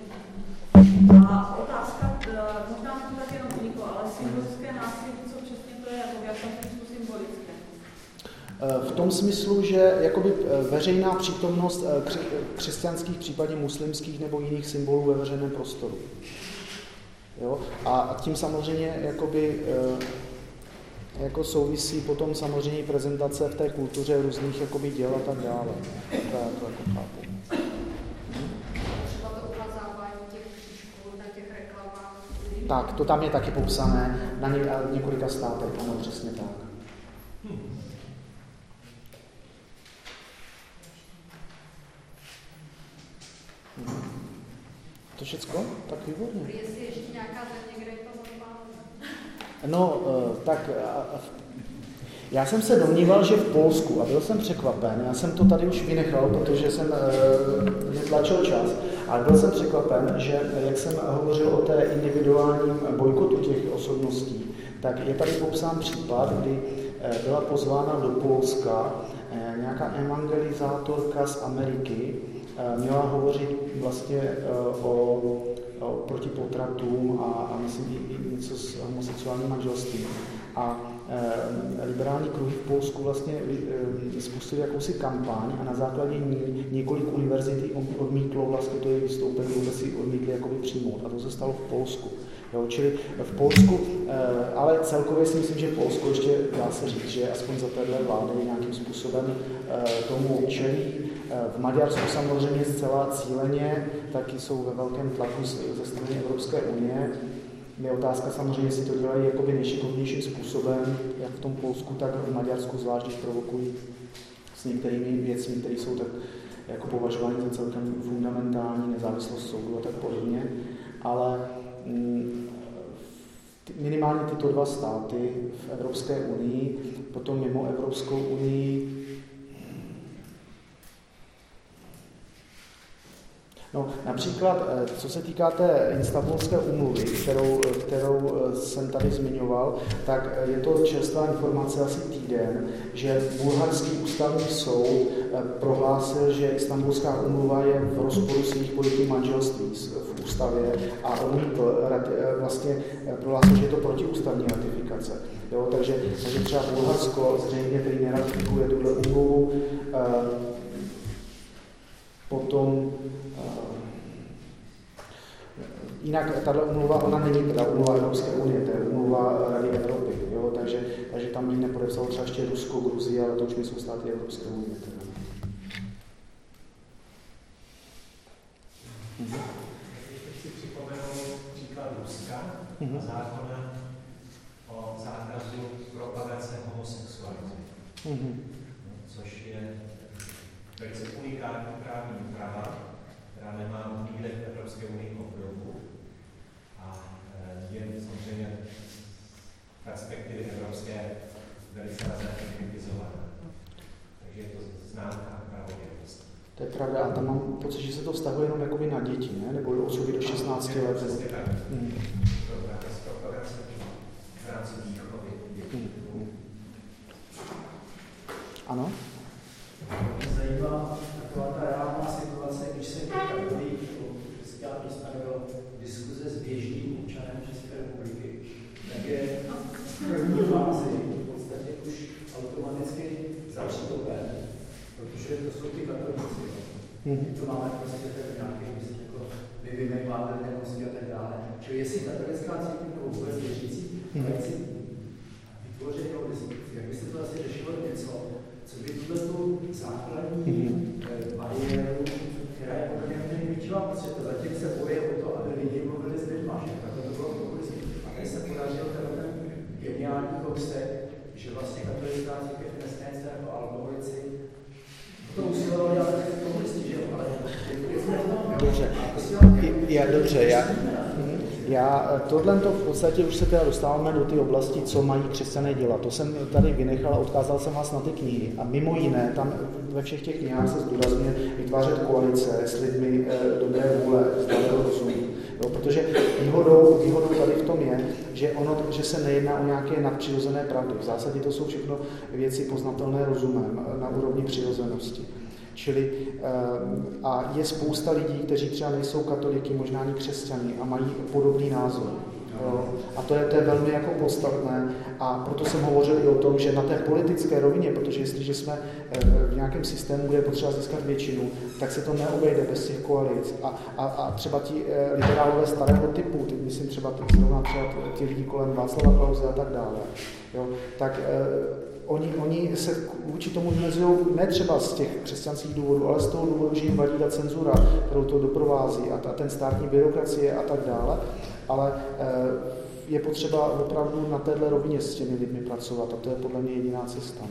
Speaker 4: A otázka, možná to tak jenom vzniklo, ale symbolické násilí, co přesně to je, jako v jakém smyslu symbolické?
Speaker 1: V tom smyslu, že jakoby veřejná přítomnost křesťanských, případně muslimských nebo jiných symbolů ve veřejném prostoru. Jo? A tím samozřejmě jakoby, jako souvisí potom samozřejmě prezentace v té kultuře různých jakoby děl a tak dále. To já to jako chápu.
Speaker 2: Třeba to ukazávání těch křížků na těch reklamách.
Speaker 1: Tak, to tam je taky popsané na ně, několika státech, ano, přesně tak. To všecko? Tak výborně.
Speaker 2: Jestli ještě nějaká země, kde je to zapálené.
Speaker 1: No, tak já jsem se domníval, že v Polsku, a byl jsem překvapen, já jsem to tady už vynechal, protože jsem netlačil čas, ale byl jsem překvapen, že jak jsem hovořil o té individuálním bojkotu těch osobností, tak je tady popsán případ, kdy byla pozvána do Polska nějaká evangelizátorka z Ameriky, měla hovořit vlastně o, o proti potratům a, a myslím i, i něco s homosexuálním manželstvím. A e, liberální kruhy v Polsku vlastně e, spustili jakousi kampaň a na základě ní několik univerzit odmítlo vlastně to jejich vystoupení, vůbec si odmítli jakoby přijmout. A to se stalo v Polsku. Jo, čili v Polsku, e, ale celkově si myslím, že v Polsku ještě dá se říct, že aspoň za téhle vlády nějakým způsobem e, tomu čelí. V Maďarsku samozřejmě zcela cíleně, taky jsou ve velkém tlaku ze strany Evropské unie. Je otázka samozřejmě, jestli to dělají jakoby nejšikovnějším způsobem, jak v tom Polsku, tak v Maďarsku, zvlášť když provokují s některými věcmi, které jsou tak jako považovány za celkem fundamentální, nezávislost soudu a tak podobně. Ale mm, minimálně tyto dva státy v Evropské unii, potom mimo Evropskou unii. No, například, co se týká té Istanbulské úmluvy, kterou, kterou jsem tady zmiňoval, tak je to čerstvá informace asi týden, že bulharský ústavní soud prohlásil, že Istanbulská úmluva je v rozporu s jejich pojetím manželství v ústavě a odmítl, vlastně prohlásil, že je to protiústavní ratifikace. Jo, takže, takže třeba Bulharsko zřejmě, který neratifikuje tuhle úmluvu, potom jinak tato umluva, ona není teda umluva Evropské unie, to je umluva Rady Evropy, jo? Takže, takže tam ji nepodepsalo třeba ještě Rusko, Gruzie, ale to už nejsou státy Evropské unie. Teda.
Speaker 3: Mhm. Teď si připomenu příklad Ruska a zákona o zákazu propagace homosexualismu, mhm. což je velice unikátní právní úprava, která nemá nikde v Evropské unii obdobu. A
Speaker 1: pravda, a tam mám pocit, že se to vztahuje jenom jakoby na děti, ne? Nebo osoby do šestnácti let.
Speaker 3: Přesně tak.
Speaker 1: Hmm.
Speaker 3: V rámci výchovy.
Speaker 1: Hmm. Hmm. Ano?
Speaker 5: Mě zajímá taková ta reálná situace, když se katolík o křesťanství stanovil diskuze s běžným občanem České republiky, tak je v první fázi v podstatě už automaticky zapřítopen, protože to jsou ty katolíci.
Speaker 1: Mm-hmm.
Speaker 5: To máme prostě tak nějaký, myslím, jako vyvymejváte nemosti a tak dále. Čili jestli katolická církev nebo vůbec věřící, tak si vytvořit jeho diskuzi. Jak by se to asi řešilo něco, co by tuhle tu základní mm-hmm. bariéru, která je podle mě klíčová, protože to zatím se boje o to, aby lidi mluvili s lidma, že takhle to bylo populismus. A tady se podařil ten geniální kousek, že vlastně katolická církev dneska něco jako alkoholici, to usilovali, ale tak komunisti, že jo, ale
Speaker 1: dobře, já, dobře, já, já tohle to v podstatě už se teda dostáváme do té oblasti, co mají křesťané dělat. To jsem tady vynechal a odkázal jsem vás na ty knihy. A mimo jiné, tam ve všech těch knihách se zdůrazňuje vytvářet koalice s lidmi e, dobré vůle, zdravého rozumu. Jo, protože výhodou, výhodou tady v tom je, že, ono, že se nejedná o nějaké nadpřirozené pravdy. V zásadě to jsou všechno věci poznatelné rozumem na úrovni přirozenosti. Čili a je spousta lidí, kteří třeba nejsou katolíky, možná ani křesťany a mají podobný názor. Jo. A to je, to je velmi jako podstatné a proto jsem hovořil i o tom, že na té politické rovině, protože jestliže jsme v nějakém systému, kde je potřeba získat většinu, tak se to neobejde bez těch koalic. A, a, a třeba ti liberálové starého typu, teď myslím třeba teď zrovna třeba ti lidi kolem Václava Klause a tak dále, jo, tak Oni, oni se vůči tomu vymezují ne třeba z těch křesťanských důvodů, ale z toho důvodu, že jim vadí ta cenzura, kterou to doprovází a, ta, a ten státní byrokracie a tak dále. Ale e, je potřeba opravdu na téhle rovině s těmi lidmi pracovat a to je podle mě jediná cesta.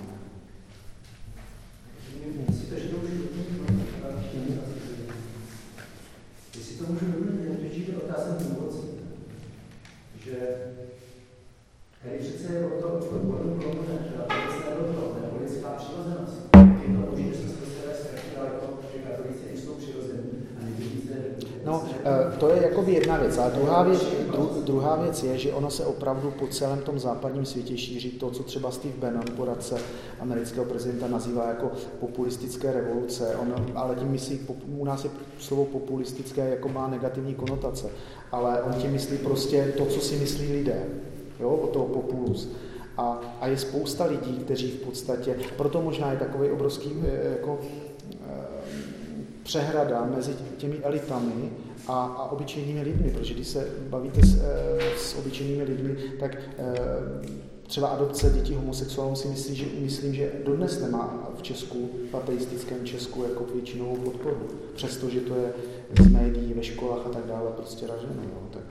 Speaker 5: Jestli to můžu doplnit, řečí to otázka původce, že tady přece je o to odborný komponent, že ta věc nebylo, nebo lidská přirozenost. Je to možná, že jsme se teda ztratili, že katolíci nejsou přirození a nevidí se...
Speaker 1: No, to je jakoby jedna věc, ale druhá věc, dru, druhá věc je, že ono se opravdu po celém tom západním světě šíří to, co třeba Steve Bannon, poradce amerického prezidenta, nazývá jako populistické revoluce. On, ale tím myslí, u nás je slovo populistické, jako má negativní konotace, ale on tím myslí prostě to, co si myslí lidé. Jo, o toho populus. A, a je spousta lidí, kteří v podstatě, proto možná je takový obrovský jako, e, přehrada mezi těmi elitami a, a obyčejnými lidmi, protože když se bavíte s, e, s obyčejnými lidmi, tak e, třeba adopce dětí homosexuálů si myslí, že, myslím, že dodnes nemá v Česku, v ateistickém Česku, jako většinovou podporu. Přestože to je z médií, ve školách a tak dále prostě raženo. Jo, tak.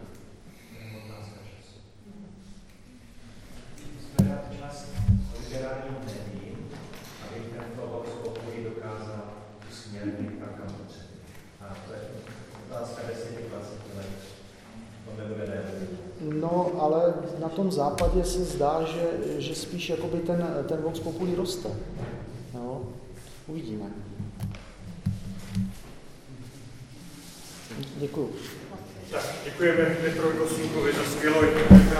Speaker 3: Liberálním médiím, aby tento vox populi dokázal usměrnit a kam potřebuje. A to je otázka deset dvacet let. To nebude nebude.
Speaker 1: No, ale na tom západě se zdá, že, že spíš jakoby ten, ten vox populi roste. Jo? Uvidíme. Děkuju.
Speaker 6: Tak, děkujeme Petrovi Kosníkovi za skvělou